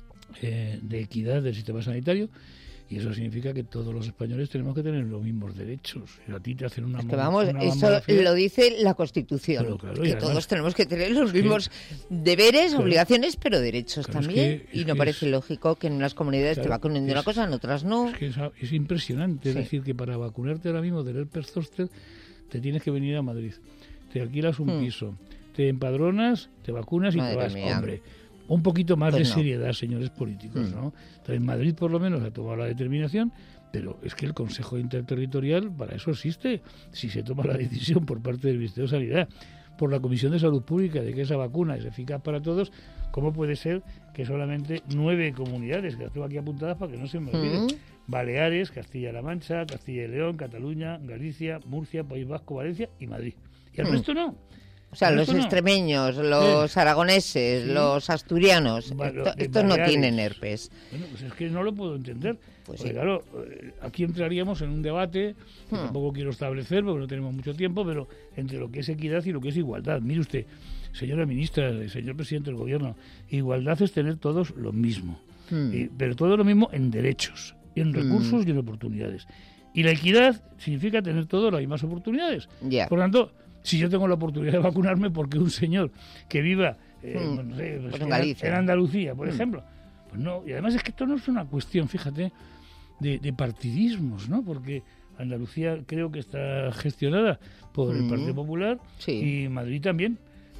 [SPEAKER 14] de equidad del sistema sanitario y eso significa que todos los españoles tenemos que tener los mismos derechos. Y a ti te hacen una
[SPEAKER 2] es que vamos, eso lo dice la Constitución, pero claro, que además, todos tenemos que tener los mismos deberes, claro, obligaciones, pero derechos también. Y no parece lógico que en unas comunidades te vacunen de una cosa, en otras no.
[SPEAKER 14] Es que es impresionante. Es decir, que para vacunarte ahora mismo del herpes zóster te tienes que venir a Madrid. Te alquilas un piso, te empadronas, te vacunas y te vas. Hombre, un poquito más de seriedad, señores políticos, ¿no? Entonces, Madrid por lo menos ha tomado la determinación, pero es que el Consejo Interterritorial para eso existe. Si se toma la decisión por parte del Ministerio de Sanidad, por la Comisión de Salud Pública, de que esa vacuna es eficaz para todos, ¿cómo puede ser que solamente 9 comunidades, que las tengo aquí apuntadas para que no se me olviden? Baleares, Castilla-La Mancha, Castilla y León, Cataluña, Galicia, Murcia, País Vasco, Valencia y Madrid. Y el resto no.
[SPEAKER 2] O sea, los extremeños, los aragoneses, los asturianos, estos no tienen herpes.
[SPEAKER 14] Bueno, pues es que no lo puedo entender. Pues porque, claro, aquí entraríamos en un debate que tampoco quiero establecer porque no tenemos mucho tiempo, pero entre lo que es equidad y lo que es igualdad. Mire usted, señora ministra, señor presidente del gobierno, igualdad es tener todos lo mismo, pero todo lo mismo en derechos, en recursos y en oportunidades. Y la equidad significa tener todas las mismas oportunidades. Por lo tanto, si yo tengo la oportunidad de vacunarme porque un señor que viva no sé, pues en Andalucía, por ejemplo, pues no. Y además es que esto no es una cuestión, fíjate, de partidismos, ¿no? Porque Andalucía creo que está gestionada por el Partido Popular y Madrid también.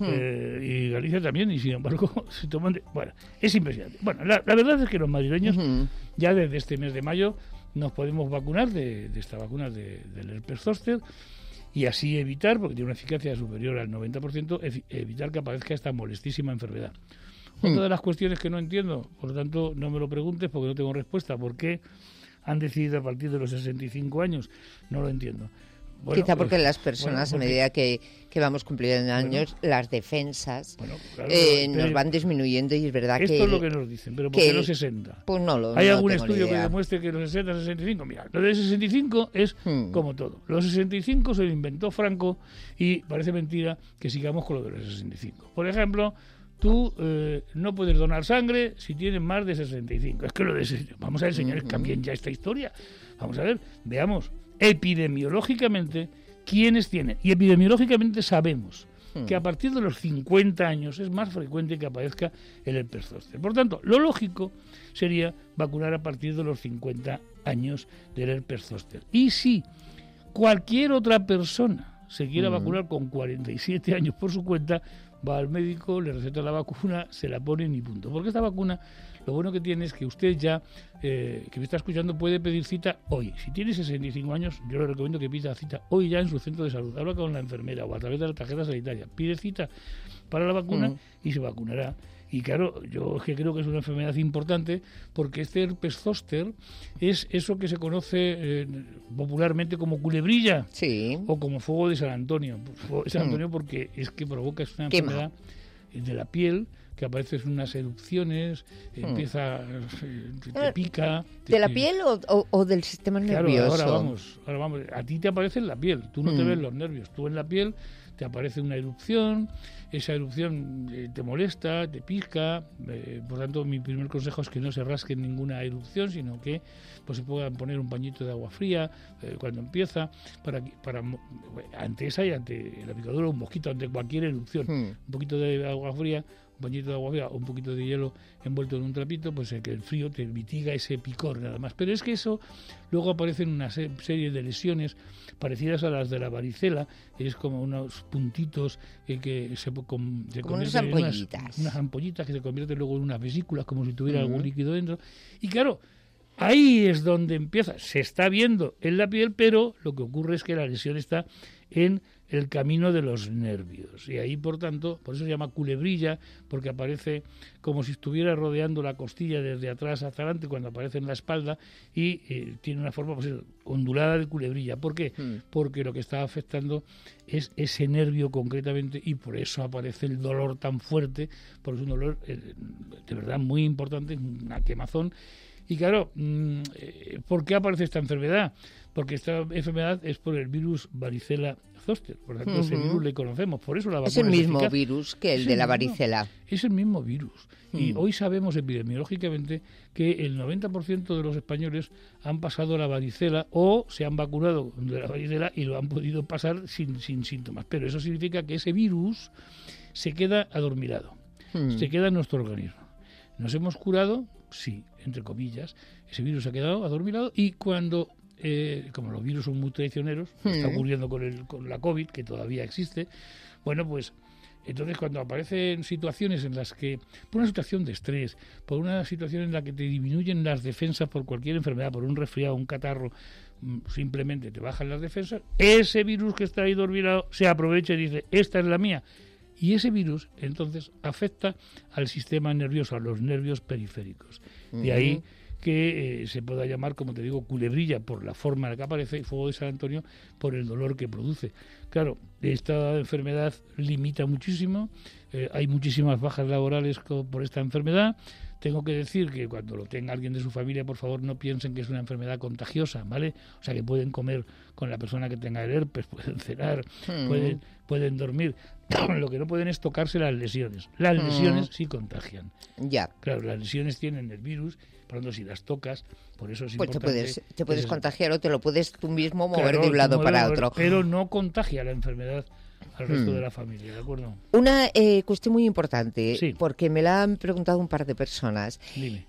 [SPEAKER 14] Y Galicia también, y sin embargo se toman bueno, es impresionante. Bueno, la verdad es que los madrileños ya desde este mes de mayo nos podemos vacunar de esta vacuna del herpes zóster y así evitar, porque tiene una eficacia superior al 90%, evitar que aparezca esta molestísima enfermedad. Otra de las cuestiones que no entiendo, por lo tanto no me lo preguntes porque no tengo respuesta, ¿por qué han decidido a partir de los 65 años? No lo entiendo.
[SPEAKER 2] Bueno, quizá porque las personas, a medida que vamos cumpliendo años, las defensas nos van disminuyendo y es verdad que...
[SPEAKER 14] Esto es lo que nos dicen, pero ¿por qué los 60?
[SPEAKER 2] Pues no
[SPEAKER 14] ¿Hay algún estudio que demuestre que los 60, 65? Mira, lo de 65 es como todo. Los 65 se lo inventó Franco y parece mentira que sigamos con lo de los 65. Por ejemplo, tú no puedes donar sangre si tienes más de 65. Es que lo de... Vamos a ver, señores, cambien ya esta historia. Vamos a ver, veamos epidemiológicamente quiénes tienen. Y epidemiológicamente sabemos que a partir de los 50 años es más frecuente que aparezca el herpes zóster. Por tanto, lo lógico sería vacunar a partir de los 50 años del herpes zóster. Y si cualquier otra persona se quiera vacunar con 47 años por su cuenta, va al médico, le receta la vacuna, se la ponen y punto. Porque esta vacuna, lo bueno que tiene es que usted ya, que me está escuchando, puede pedir cita hoy. Si tiene 65 años, yo le recomiendo que pida cita hoy ya en su centro de salud. Habla con la enfermera o a través de la tarjeta sanitaria. Pide cita para la vacuna y se vacunará. Y claro, yo es que creo que es una enfermedad importante porque este herpes zóster es eso que se conoce popularmente como culebrilla o como fuego de San Antonio. Fuego de San Antonio porque es que provoca, es una enfermedad de la piel que aparecen unas erupciones, empieza, te pica.
[SPEAKER 2] ¿De la piel o del sistema nervioso?
[SPEAKER 14] Claro, ahora vamos. A ti te aparece en la piel, tú no te ves los nervios, tú en la piel te aparece una erupción, esa erupción te molesta, te pica, por tanto mi primer consejo es que no se rasquen ninguna erupción, sino que pues se puedan poner un pañito de agua fría cuando empieza, para ante esa y ante la picadura, un mosquito, ante cualquier erupción, un poquito de agua fría, un pañito de agua fría o un poquito de hielo envuelto en un trapito, pues que el frío te mitiga ese picor nada más. Pero es que eso luego aparecen una serie de lesiones parecidas a las de la varicela, es como unos puntitos que se convierten
[SPEAKER 2] unas ampollitas.
[SPEAKER 14] Unas ampollitas que se convierten luego en unas vesículas como si tuviera algún líquido dentro. Y claro, Ahí es donde empieza, se está viendo en la piel, pero lo que ocurre es que la lesión está en el camino de los nervios. Y ahí, por tanto, por eso se llama culebrilla, porque aparece como si estuviera rodeando la costilla desde atrás hacia adelante cuando aparece en la espalda y tiene una forma pues, ondulada de culebrilla. ¿Por qué? Porque lo que está afectando es ese nervio concretamente y por eso aparece el dolor tan fuerte, porque es un dolor de verdad muy importante, una quemazón. Y claro, ¿por qué aparece esta enfermedad? Porque esta enfermedad es por el virus varicela zoster, por lo tanto ese virus le conocemos, por eso la vacuna
[SPEAKER 2] es el mismo
[SPEAKER 14] eficaz.
[SPEAKER 2] virus que el de la varicela.
[SPEAKER 14] Es el mismo virus. Y hoy sabemos epidemiológicamente que el 90% de los españoles han pasado la varicela o se han vacunado de la varicela y lo han podido pasar sin síntomas. Pero eso significa que ese virus se queda adormilado, se queda en nuestro organismo. ¿Nos hemos curado? Sí, entre comillas. Ese virus ha quedado adormilado y cuando, como los virus son muy traicioneros, está ocurriendo con la COVID, que todavía existe, bueno, pues entonces cuando aparecen situaciones en las que, por una situación de estrés, por una situación en la que te disminuyen las defensas por cualquier enfermedad, por un resfriado, un catarro, simplemente te bajan las defensas, ese virus que está ahí adormilado se aprovecha y dice, esta es la mía. Y ese virus, entonces, afecta al sistema nervioso, a los nervios periféricos. De ahí que se pueda llamar, como te digo, culebrilla por la forma en la que aparece y fuego de San Antonio por el dolor que produce. Claro, esta enfermedad limita muchísimo, hay muchísimas bajas laborales por esta enfermedad. Tengo que decir que cuando lo tenga alguien de su familia, por favor, no piensen que es una enfermedad contagiosa, ¿vale? O sea, que pueden comer con la persona que tenga el herpes, pueden cenar, pueden dormir. Lo que no pueden es tocarse las lesiones. Las lesiones sí contagian.
[SPEAKER 2] Ya.
[SPEAKER 14] Claro, las lesiones tienen el virus, por lo tanto, si las tocas, por eso es
[SPEAKER 2] pues
[SPEAKER 14] importante.
[SPEAKER 2] Te puedes contagiar o te lo puedes tú mismo mover de un lado para otro.
[SPEAKER 14] Pero no contagia la enfermedad al resto de la familia, ¿de acuerdo?
[SPEAKER 2] Una cuestión muy importante,
[SPEAKER 14] sí,
[SPEAKER 2] porque me la han preguntado un par de personas.
[SPEAKER 14] Dime.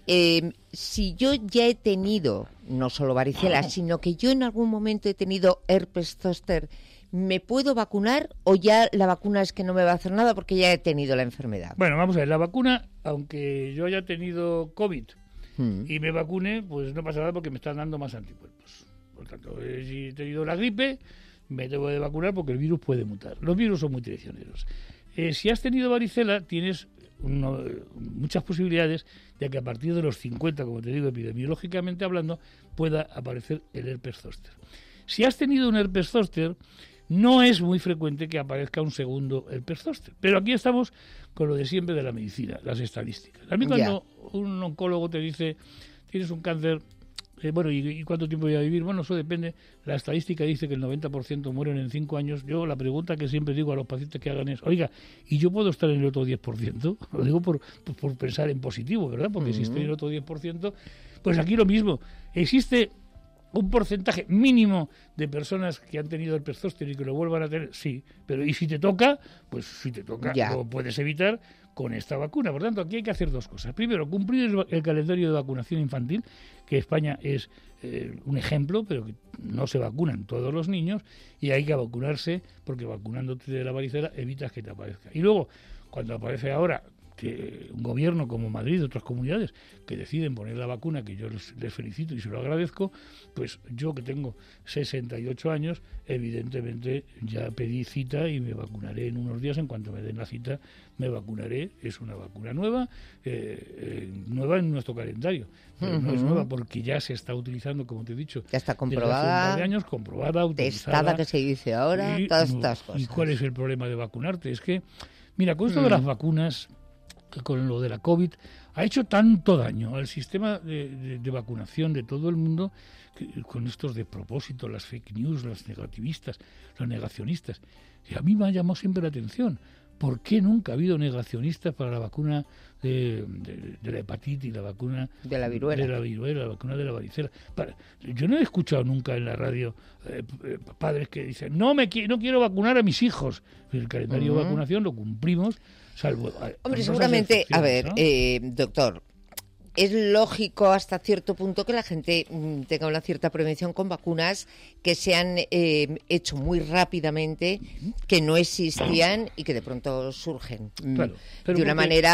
[SPEAKER 2] Si yo ya he tenido, no solo varicela, sino que yo en algún momento he tenido herpes zóster, ¿me puedo vacunar o ya la vacuna es que no me va a hacer nada porque ya he tenido la enfermedad?
[SPEAKER 14] Bueno, vamos a ver, la vacuna, aunque yo haya tenido COVID y me vacune, pues no pasa nada porque me están dando más anticuerpos. Por tanto, si he tenido la gripe, me debo de vacunar porque el virus puede mutar. Los virus son muy traicioneros. Si has tenido varicela, tienes muchas posibilidades de que a partir de los 50, como te digo, epidemiológicamente hablando, pueda aparecer el herpes zóster. Si has tenido un herpes zóster, no es muy frecuente que aparezca un segundo herpes zóster. Pero aquí estamos con lo de siempre de la medicina, las estadísticas. A mí cuando un oncólogo te dice, tienes un cáncer, ¿y cuánto tiempo voy a vivir? Bueno, eso depende. La estadística dice que el 90% mueren en 5 años. Yo la pregunta que siempre digo a los pacientes que hagan es, oiga, ¿y yo puedo estar en el otro 10%? Lo digo por pensar en positivo, ¿verdad? Porque si estoy en el otro 10%, pues aquí lo mismo. Existe un porcentaje mínimo de personas que han tenido herpes zóster y que lo vuelvan a tener, sí, pero ¿y si te toca? Pues si te toca, lo puedes evitar con esta vacuna. Por tanto, aquí hay que hacer dos cosas. Primero, cumplir el calendario de vacunación infantil, que España es un ejemplo, pero que no se vacunan todos los niños, y hay que vacunarse, porque vacunándote de la varicela evitas que te aparezca. Y luego, cuando aparece ahora que un gobierno como Madrid y otras comunidades que deciden poner la vacuna, que yo les felicito y se lo agradezco, pues yo que tengo 68 años, evidentemente ya pedí cita y me vacunaré en unos días. En cuanto me den la cita, me vacunaré. Es una vacuna nueva en nuestro calendario, pero no es nueva porque ya se está utilizando, como te he dicho,
[SPEAKER 2] ya está
[SPEAKER 14] comprobada, desde hace un par de años, comprobada, utilizada,
[SPEAKER 2] testada, que se dice ahora, todas estas cosas.
[SPEAKER 14] ¿Y cuál es el problema de vacunarte? Es que, mira, con esto de las vacunas, con lo de la COVID, ha hecho tanto daño al sistema de vacunación de todo el mundo, con estos de propósito, las fake news, los negativistas, los negacionistas. Y a mí me ha llamado siempre la atención. ¿Por qué nunca ha habido negacionistas para la vacuna de la hepatitis, la vacuna
[SPEAKER 2] de la viruela,
[SPEAKER 14] la vacuna de la varicela? Yo no he escuchado nunca en la radio padres que dicen, no quiero vacunar a mis hijos. El calendario de vacunación lo cumplimos, salvo...
[SPEAKER 2] Hombre, seguramente, a ver, ¿no? Doctor, es lógico hasta cierto punto que la gente tenga una cierta prevención con vacunas que se han hecho muy rápidamente, que no existían y que de pronto surgen de una manera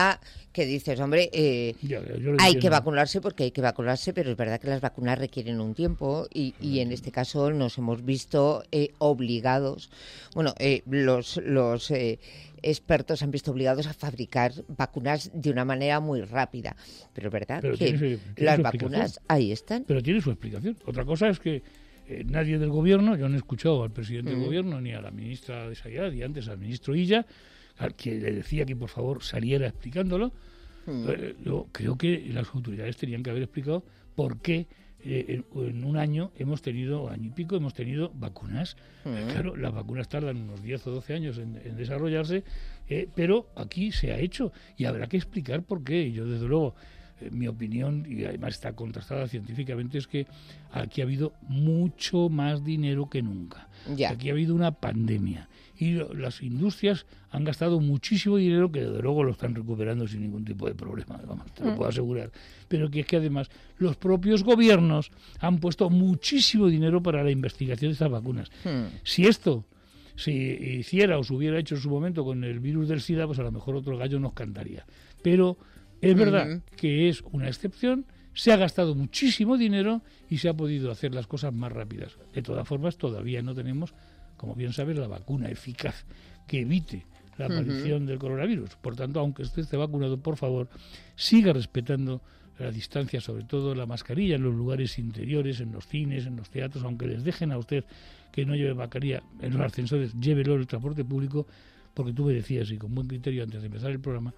[SPEAKER 2] que dices, hombre, hay que vacunarse porque hay que vacunarse, pero es verdad que las vacunas requieren un tiempo y en este caso nos hemos visto obligados, bueno, los expertos han visto obligados a fabricar vacunas de una manera muy rápida, pero es verdad que las vacunas ahí están.
[SPEAKER 14] Pero tiene su explicación. Otra cosa es que nadie del gobierno, yo no he escuchado al presidente del gobierno ni a la ministra de Sanidad y antes al ministro Illa, al que le decía que por favor saliera explicándolo. Yo creo que las autoridades tenían que haber explicado por qué en un año año y pico hemos tenido vacunas. Claro, las vacunas tardan unos 10 o 12 años en desarrollarse, pero aquí se ha hecho y habrá que explicar por qué. Yo desde luego, mi opinión, y además está contrastada científicamente, es que aquí ha habido mucho más dinero que nunca. Aquí ha habido una pandemia y las industrias han gastado muchísimo dinero, que desde luego lo están recuperando sin ningún tipo de problema, vamos, te lo puedo asegurar, pero que es que además los propios gobiernos han puesto muchísimo dinero para la investigación de estas vacunas. Si esto se hiciera o se hubiera hecho en su momento con el virus del SIDA, pues a lo mejor otro gallo nos cantaría. Pero es verdad que es una excepción, se ha gastado muchísimo dinero y se ha podido hacer las cosas más rápidas. De todas formas, todavía no tenemos, como bien sabes, la vacuna eficaz que evite la aparición del coronavirus. Por tanto, aunque usted esté vacunado, por favor, siga respetando la distancia, sobre todo la mascarilla en los lugares interiores, en los cines, en los teatros, aunque les dejen a usted que no lleve mascarilla en los ascensores, llévelo en el transporte público, porque tú me decías, y con buen criterio antes de empezar el programa,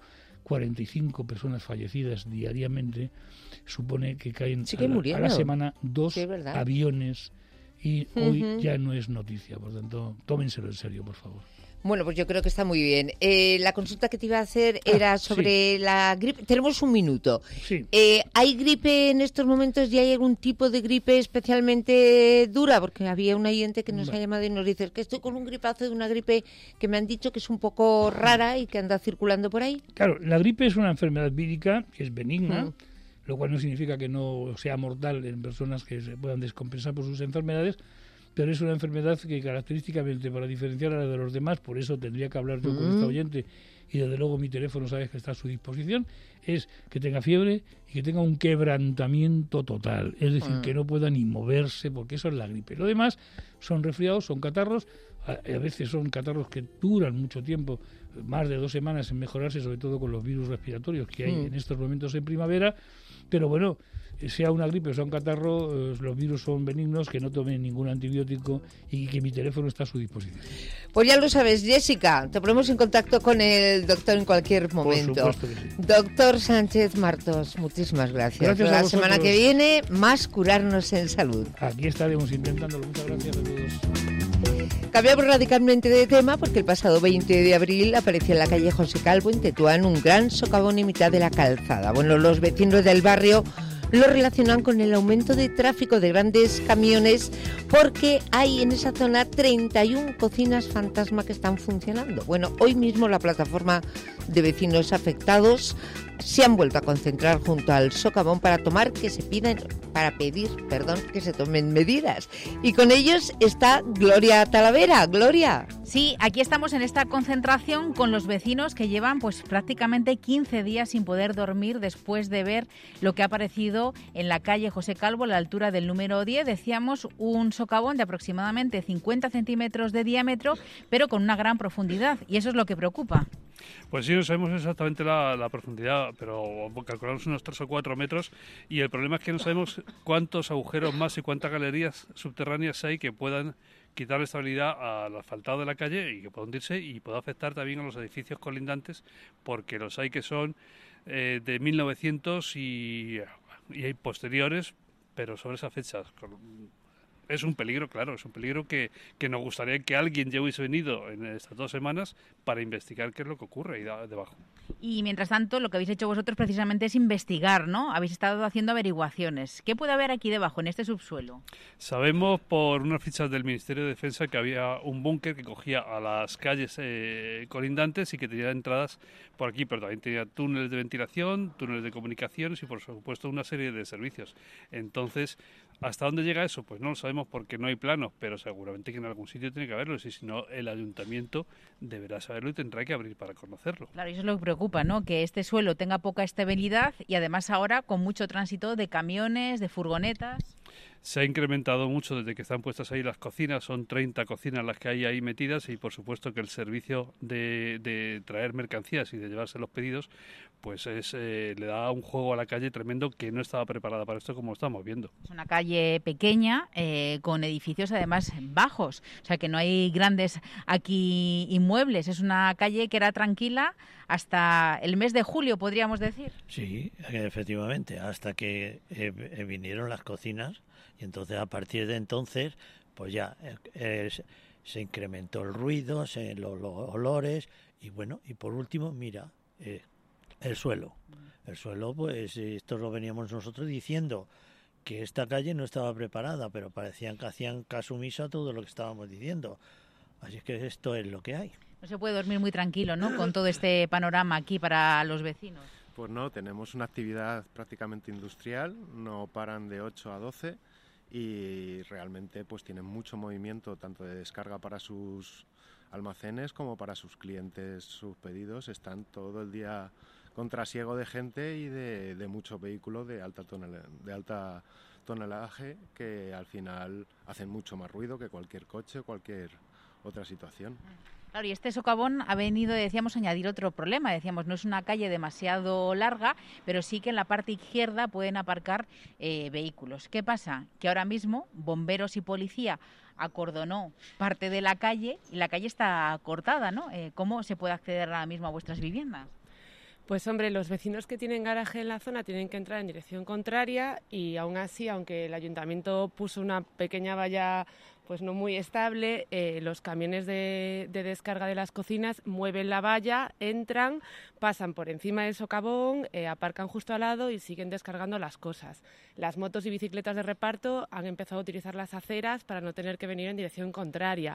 [SPEAKER 14] 45 personas diariamente, supone que caen a la semana 2 aviones y hoy ya no es noticia, por tanto, tómenselo en serio, por favor.
[SPEAKER 2] Bueno, pues yo creo que está muy bien. La consulta que te iba a hacer era sobre la gripe. Tenemos un minuto.
[SPEAKER 14] Sí.
[SPEAKER 2] ¿Hay gripe en estos momentos y hay algún tipo de gripe especialmente dura? Porque había un oyente que nos ha llamado y nos dice que estoy con un gripazo de una gripe que me han dicho que es un poco rara y que anda circulando por ahí.
[SPEAKER 14] Claro, la gripe es una enfermedad vírica que es benigna, lo cual no significa que no sea mortal en personas que se puedan descompensar por sus enfermedades, pero es una enfermedad que característicamente, para diferenciarla de los demás, por eso tendría que hablar yo con esta oyente, y desde luego mi teléfono sabes que está a su disposición, es que tenga fiebre y que tenga un quebrantamiento total, es decir, que no pueda ni moverse, porque eso es la gripe. Lo demás son resfriados, son catarros, a veces son catarros que duran mucho tiempo, más de 2 semanas en mejorarse, sobre todo con los virus respiratorios que hay en estos momentos en primavera, pero bueno, sea una gripe o sea un catarro, los virus son benignos, que no tomen ningún antibiótico y que mi teléfono está a su disposición.
[SPEAKER 2] Pues ya lo sabes, Jessica, te ponemos en contacto con el doctor en cualquier momento.
[SPEAKER 14] Por supuesto que sí.
[SPEAKER 2] Doctor Sánchez Martos, muchísimas gracias. La semana que viene, más curarnos en salud.
[SPEAKER 14] Aquí estaremos intentándolo. Muchas gracias a todos.
[SPEAKER 2] Cambiamos radicalmente de tema porque el pasado 20 de abril apareció en la calle José Calvo, en Tetuán, un gran socavón en mitad de la calzada. Bueno, los vecinos del barrio lo relacionan con el aumento de tráfico de grandes camiones porque hay en esa zona 31 cocinas fantasma que están funcionando. Bueno, hoy mismo la plataforma de vecinos afectados se han vuelto a concentrar junto al socavón para pedir que se tomen medidas. Y con ellos está Gloria Talavera. Gloria.
[SPEAKER 15] Sí, aquí estamos en esta concentración con los vecinos que llevan pues prácticamente 15 días sin poder dormir después de ver lo que ha aparecido en la calle José Calvo, a la altura del número 10. Decíamos un socavón de aproximadamente 50 centímetros de diámetro, pero con una gran profundidad. Y eso es lo que preocupa.
[SPEAKER 16] Pues sí, no sabemos exactamente la profundidad, pero calculamos unos 3 o 4 metros y el problema es que no sabemos cuántos agujeros más y cuántas galerías subterráneas hay que puedan quitar estabilidad al asfaltado de la calle y que pueda hundirse y pueda afectar también a los edificios colindantes, porque los hay que son de 1900 y hay posteriores, pero sobre esas fechas. Es un peligro, claro, es un peligro que nos gustaría que alguien ya hubiese venido en estas 2 semanas para investigar qué es lo que ocurre ahí debajo.
[SPEAKER 15] Y mientras tanto, lo que habéis hecho vosotros precisamente es investigar, ¿no? Habéis estado haciendo averiguaciones. ¿Qué puede haber aquí debajo, en este subsuelo?
[SPEAKER 16] Sabemos por unas fichas del Ministerio de Defensa que había un búnker que cogía a las calles colindantes y que tenía entradas por aquí, pero también tenía túneles de ventilación, túneles de comunicaciones y por supuesto una serie de servicios. Entonces, ¿hasta dónde llega eso? Pues no lo sabemos porque no hay planos, pero seguramente que en algún sitio tiene que haberlos, y si no, el ayuntamiento deberá saberlo y tendrá que abrir para conocerlo.
[SPEAKER 15] Claro, y eso es lo que preocupa, ¿no? Que este suelo tenga poca estabilidad y además ahora con mucho tránsito de camiones, de furgonetas.
[SPEAKER 16] Se ha incrementado mucho desde que están puestas ahí las cocinas, son 30 cocinas las que hay ahí metidas, y por supuesto que el servicio de traer mercancías y de llevarse los pedidos, pues le da un juego a la calle tremendo, que no estaba preparada para esto, como estamos viendo.
[SPEAKER 15] Es una calle pequeña, con edificios además bajos, o sea que no hay grandes aquí inmuebles, es una calle que era tranquila hasta el mes de julio, podríamos decir.
[SPEAKER 17] Sí, efectivamente, hasta que vinieron las cocinas, y entonces a partir de entonces pues ya se incrementó el ruido, los olores, y bueno, y por último, mira, el suelo. El suelo, pues esto lo veníamos nosotros diciendo, que esta calle no estaba preparada, pero parecían que hacían caso omiso a todo lo que estábamos diciendo. Así que esto es lo que hay.
[SPEAKER 15] No se puede dormir muy tranquilo, ¿no?, con todo este panorama aquí para los vecinos.
[SPEAKER 18] Pues no, tenemos una actividad prácticamente industrial, no paran de 8 a 12 y realmente pues tienen mucho movimiento, tanto de descarga para sus almacenes como para sus clientes. Sus pedidos están todo el día con trasiego de gente y de muchos vehículos de alta tonelaje, que al final hacen mucho más ruido que cualquier coche o cualquier otra situación.
[SPEAKER 15] Claro, y este socavón ha venido, decíamos, a añadir otro problema. Decíamos, no es una calle demasiado larga, pero sí que en la parte izquierda pueden aparcar vehículos. ¿Qué pasa? Que ahora mismo bomberos y policía acordonó parte de la calle y la calle está cortada, ¿no? ¿Cómo se puede acceder ahora mismo a vuestras viviendas?
[SPEAKER 19] Pues hombre, los vecinos que tienen garaje en la zona tienen que entrar en dirección contraria, y aún así, aunque el ayuntamiento puso una pequeña valla pues no muy estable, los camiones de descarga de las cocinas mueven la valla, entran, pasan por encima del socavón, aparcan justo al lado y siguen descargando las cosas. Las motos y bicicletas de reparto han empezado a utilizar las aceras para no tener que venir en dirección contraria.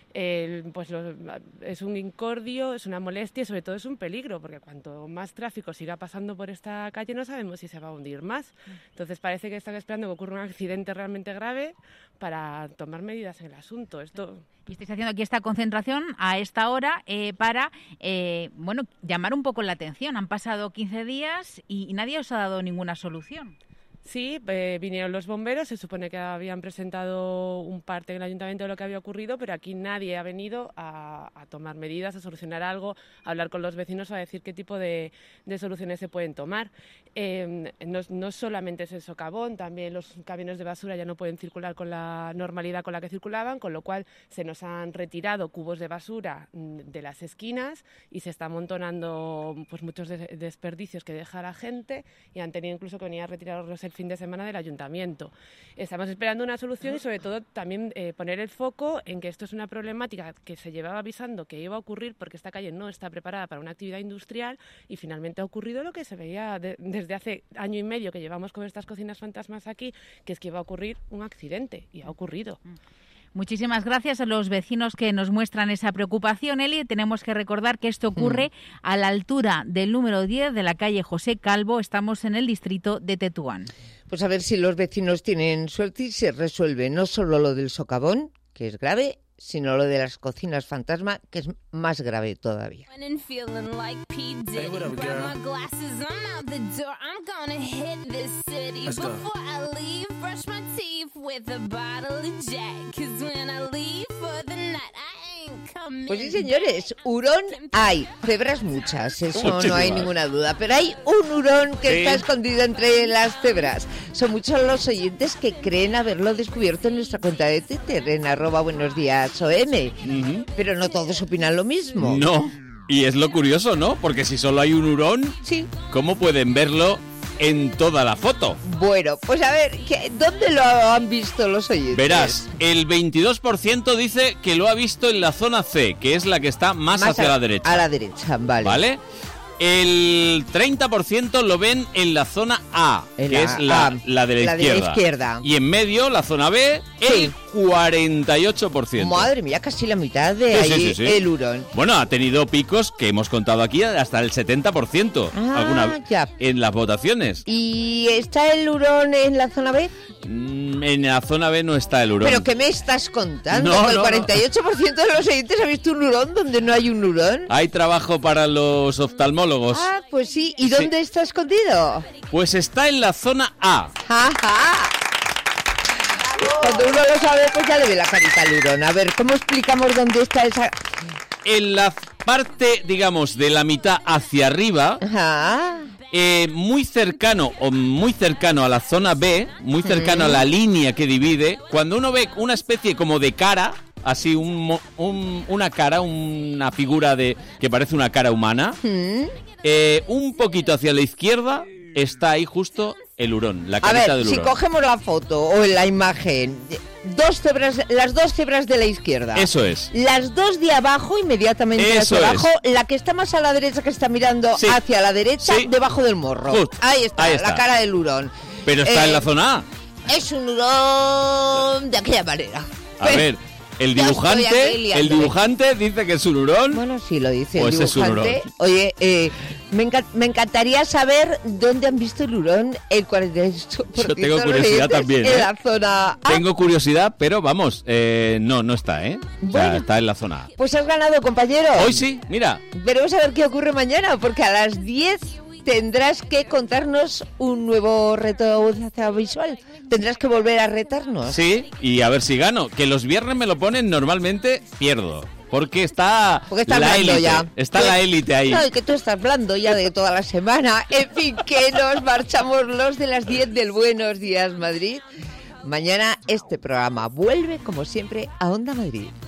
[SPEAKER 19] Es un incordio, es una molestia y sobre todo es un peligro, porque cuanto más tráfico siga pasando por esta calle no sabemos si se va a hundir más. Entonces parece que están esperando que ocurra un accidente realmente grave para tomar medidas en el asunto. Y
[SPEAKER 15] estáis haciendo aquí esta concentración a esta hora para llamar un poco la atención. Han pasado 15 días y nadie os ha dado ninguna solución.
[SPEAKER 19] Sí, vinieron los bomberos, se supone que habían presentado un parte en el ayuntamiento de lo que había ocurrido, pero aquí nadie ha venido a tomar medidas, a solucionar algo, a hablar con los vecinos, a decir qué tipo de soluciones se pueden tomar. No solamente es el socavón, también los camiones de basura ya no pueden circular con la normalidad con la que circulaban, con lo cual se nos han retirado cubos de basura de las esquinas y se está amontonando pues muchos desperdicios que deja la gente, y han tenido incluso que venir a retirarlos el fin de semana del ayuntamiento. Estamos esperando una solución y sobre todo también poner el foco en que esto es una problemática que se llevaba avisando que iba a ocurrir, porque esta calle no está preparada para una actividad industrial, y finalmente ha ocurrido lo que se veía desde hace año y medio que llevamos con estas cocinas fantasmas aquí, que es que iba a ocurrir un accidente, y ha ocurrido.
[SPEAKER 15] Muchísimas gracias a los vecinos que nos muestran esa preocupación, Eli. Tenemos que recordar que esto ocurre a la altura del número 10 de la calle José Calvo. Estamos en el distrito de Tetuán.
[SPEAKER 2] Pues a ver si los vecinos tienen suerte y se resuelve no solo lo del socavón, que es grave, sino lo de las cocinas fantasma, que es más grave todavía.
[SPEAKER 20] Hey, what up, girl? Let's go.
[SPEAKER 2] Pues sí, señores, hurón hay, cebras muchas, eso no hay ninguna duda, pero hay un hurón que está escondido entre las cebras. Son muchos los oyentes que creen haberlo descubierto en nuestra cuenta de Twitter, en @buenosdiasom, pero no todos opinan lo mismo.
[SPEAKER 3] No, y es lo curioso, ¿no? Porque si solo hay un hurón, ¿cómo pueden verlo en toda la foto?
[SPEAKER 2] Bueno, pues a ver, ¿dónde lo han visto los oyentes?
[SPEAKER 3] Verás, el 22% dice que lo ha visto en la zona C, que es la que está más hacia la derecha.
[SPEAKER 2] A la derecha, vale.
[SPEAKER 3] ¿Vale? El 30% lo ven en la zona A,
[SPEAKER 2] En
[SPEAKER 3] que
[SPEAKER 2] la
[SPEAKER 3] es la
[SPEAKER 2] A,
[SPEAKER 3] de la
[SPEAKER 2] la de la
[SPEAKER 3] izquierda.
[SPEAKER 2] izquierda.
[SPEAKER 3] Y en medio, la zona B, el 48%.
[SPEAKER 2] Madre mía, casi la mitad de
[SPEAKER 3] Sí,
[SPEAKER 2] ahí
[SPEAKER 3] sí, sí, sí.
[SPEAKER 2] el hurón.
[SPEAKER 3] Bueno, ha tenido picos que hemos contado aquí hasta el 70%
[SPEAKER 2] Ya.
[SPEAKER 3] en las votaciones.
[SPEAKER 2] ¿Y está el hurón en la zona B?
[SPEAKER 3] En la zona B no está el hurón.
[SPEAKER 2] ¿Pero qué me estás contando?
[SPEAKER 3] No,
[SPEAKER 2] ¿Que el
[SPEAKER 3] no,
[SPEAKER 2] 48% de los oyentes ha visto un hurón donde no hay un hurón?
[SPEAKER 3] Hay trabajo para los oftalmólogos.
[SPEAKER 2] Ah, pues sí. ¿Y dónde está escondido?
[SPEAKER 3] Pues está en la zona A.
[SPEAKER 2] ¡Ajá! Cuando uno lo sabe, pues ya le ve la carita al hurón. A ver, ¿cómo explicamos dónde está esa...?
[SPEAKER 3] En la parte, digamos, de la mitad hacia arriba, muy cercano a la zona B, muy cercano a la línea que divide, cuando uno ve una especie como de cara, así una cara, una figura que parece una cara humana, un poquito hacia la izquierda está ahí justo el hurón, la
[SPEAKER 2] A
[SPEAKER 3] carita
[SPEAKER 2] ver,
[SPEAKER 3] del
[SPEAKER 2] si
[SPEAKER 3] hurón.
[SPEAKER 2] cogemos la foto o la imagen, las dos cebras de la izquierda.
[SPEAKER 3] Eso es.
[SPEAKER 2] Las dos de abajo, inmediatamente
[SPEAKER 3] Eso
[SPEAKER 2] hacia abajo,
[SPEAKER 3] es.
[SPEAKER 2] la que está más a la derecha, que está mirando
[SPEAKER 3] Sí.
[SPEAKER 2] hacia la derecha,
[SPEAKER 3] Sí.
[SPEAKER 2] debajo del morro.
[SPEAKER 3] Justo.
[SPEAKER 2] Ahí está,
[SPEAKER 3] Ahí está.
[SPEAKER 2] la cara del hurón.
[SPEAKER 3] Pero está en la zona A.
[SPEAKER 2] Es un hurón de aquella manera.
[SPEAKER 3] A ver, el
[SPEAKER 2] Ya estoy aquí liándome.
[SPEAKER 3] dibujante dice que es un hurón.
[SPEAKER 2] Bueno, sí lo dice
[SPEAKER 3] Pues
[SPEAKER 2] el
[SPEAKER 3] es un
[SPEAKER 2] dibujante.
[SPEAKER 3] hurón.
[SPEAKER 2] Oye, me encantaría saber dónde han visto el hurón el 48%.
[SPEAKER 3] Yo tengo
[SPEAKER 2] de los
[SPEAKER 3] curiosidad
[SPEAKER 2] oyentes
[SPEAKER 3] también,
[SPEAKER 2] en
[SPEAKER 3] ¿eh?
[SPEAKER 2] la zona A.
[SPEAKER 3] Tengo curiosidad, pero vamos, no está, ¿eh? O sea,
[SPEAKER 2] Bueno.
[SPEAKER 3] está en la zona A.
[SPEAKER 2] Pues has ganado, compañero.
[SPEAKER 3] Hoy sí, mira.
[SPEAKER 2] Veremos a ver qué ocurre mañana, porque a las 10 tendrás que contarnos un nuevo reto visual. Tendrás que volver a retarnos.
[SPEAKER 3] Sí, y a ver si gano. Que los viernes me lo ponen, normalmente pierdo. Porque está
[SPEAKER 2] está
[SPEAKER 3] la
[SPEAKER 2] hablando
[SPEAKER 3] élite.
[SPEAKER 2] ya.
[SPEAKER 3] Está la élite ahí.
[SPEAKER 2] No, y que tú estás hablando ya de toda la semana. En fin, que nos marchamos los de las 10 del Buenos Días Madrid. Mañana este programa vuelve, como siempre, a Onda Madrid.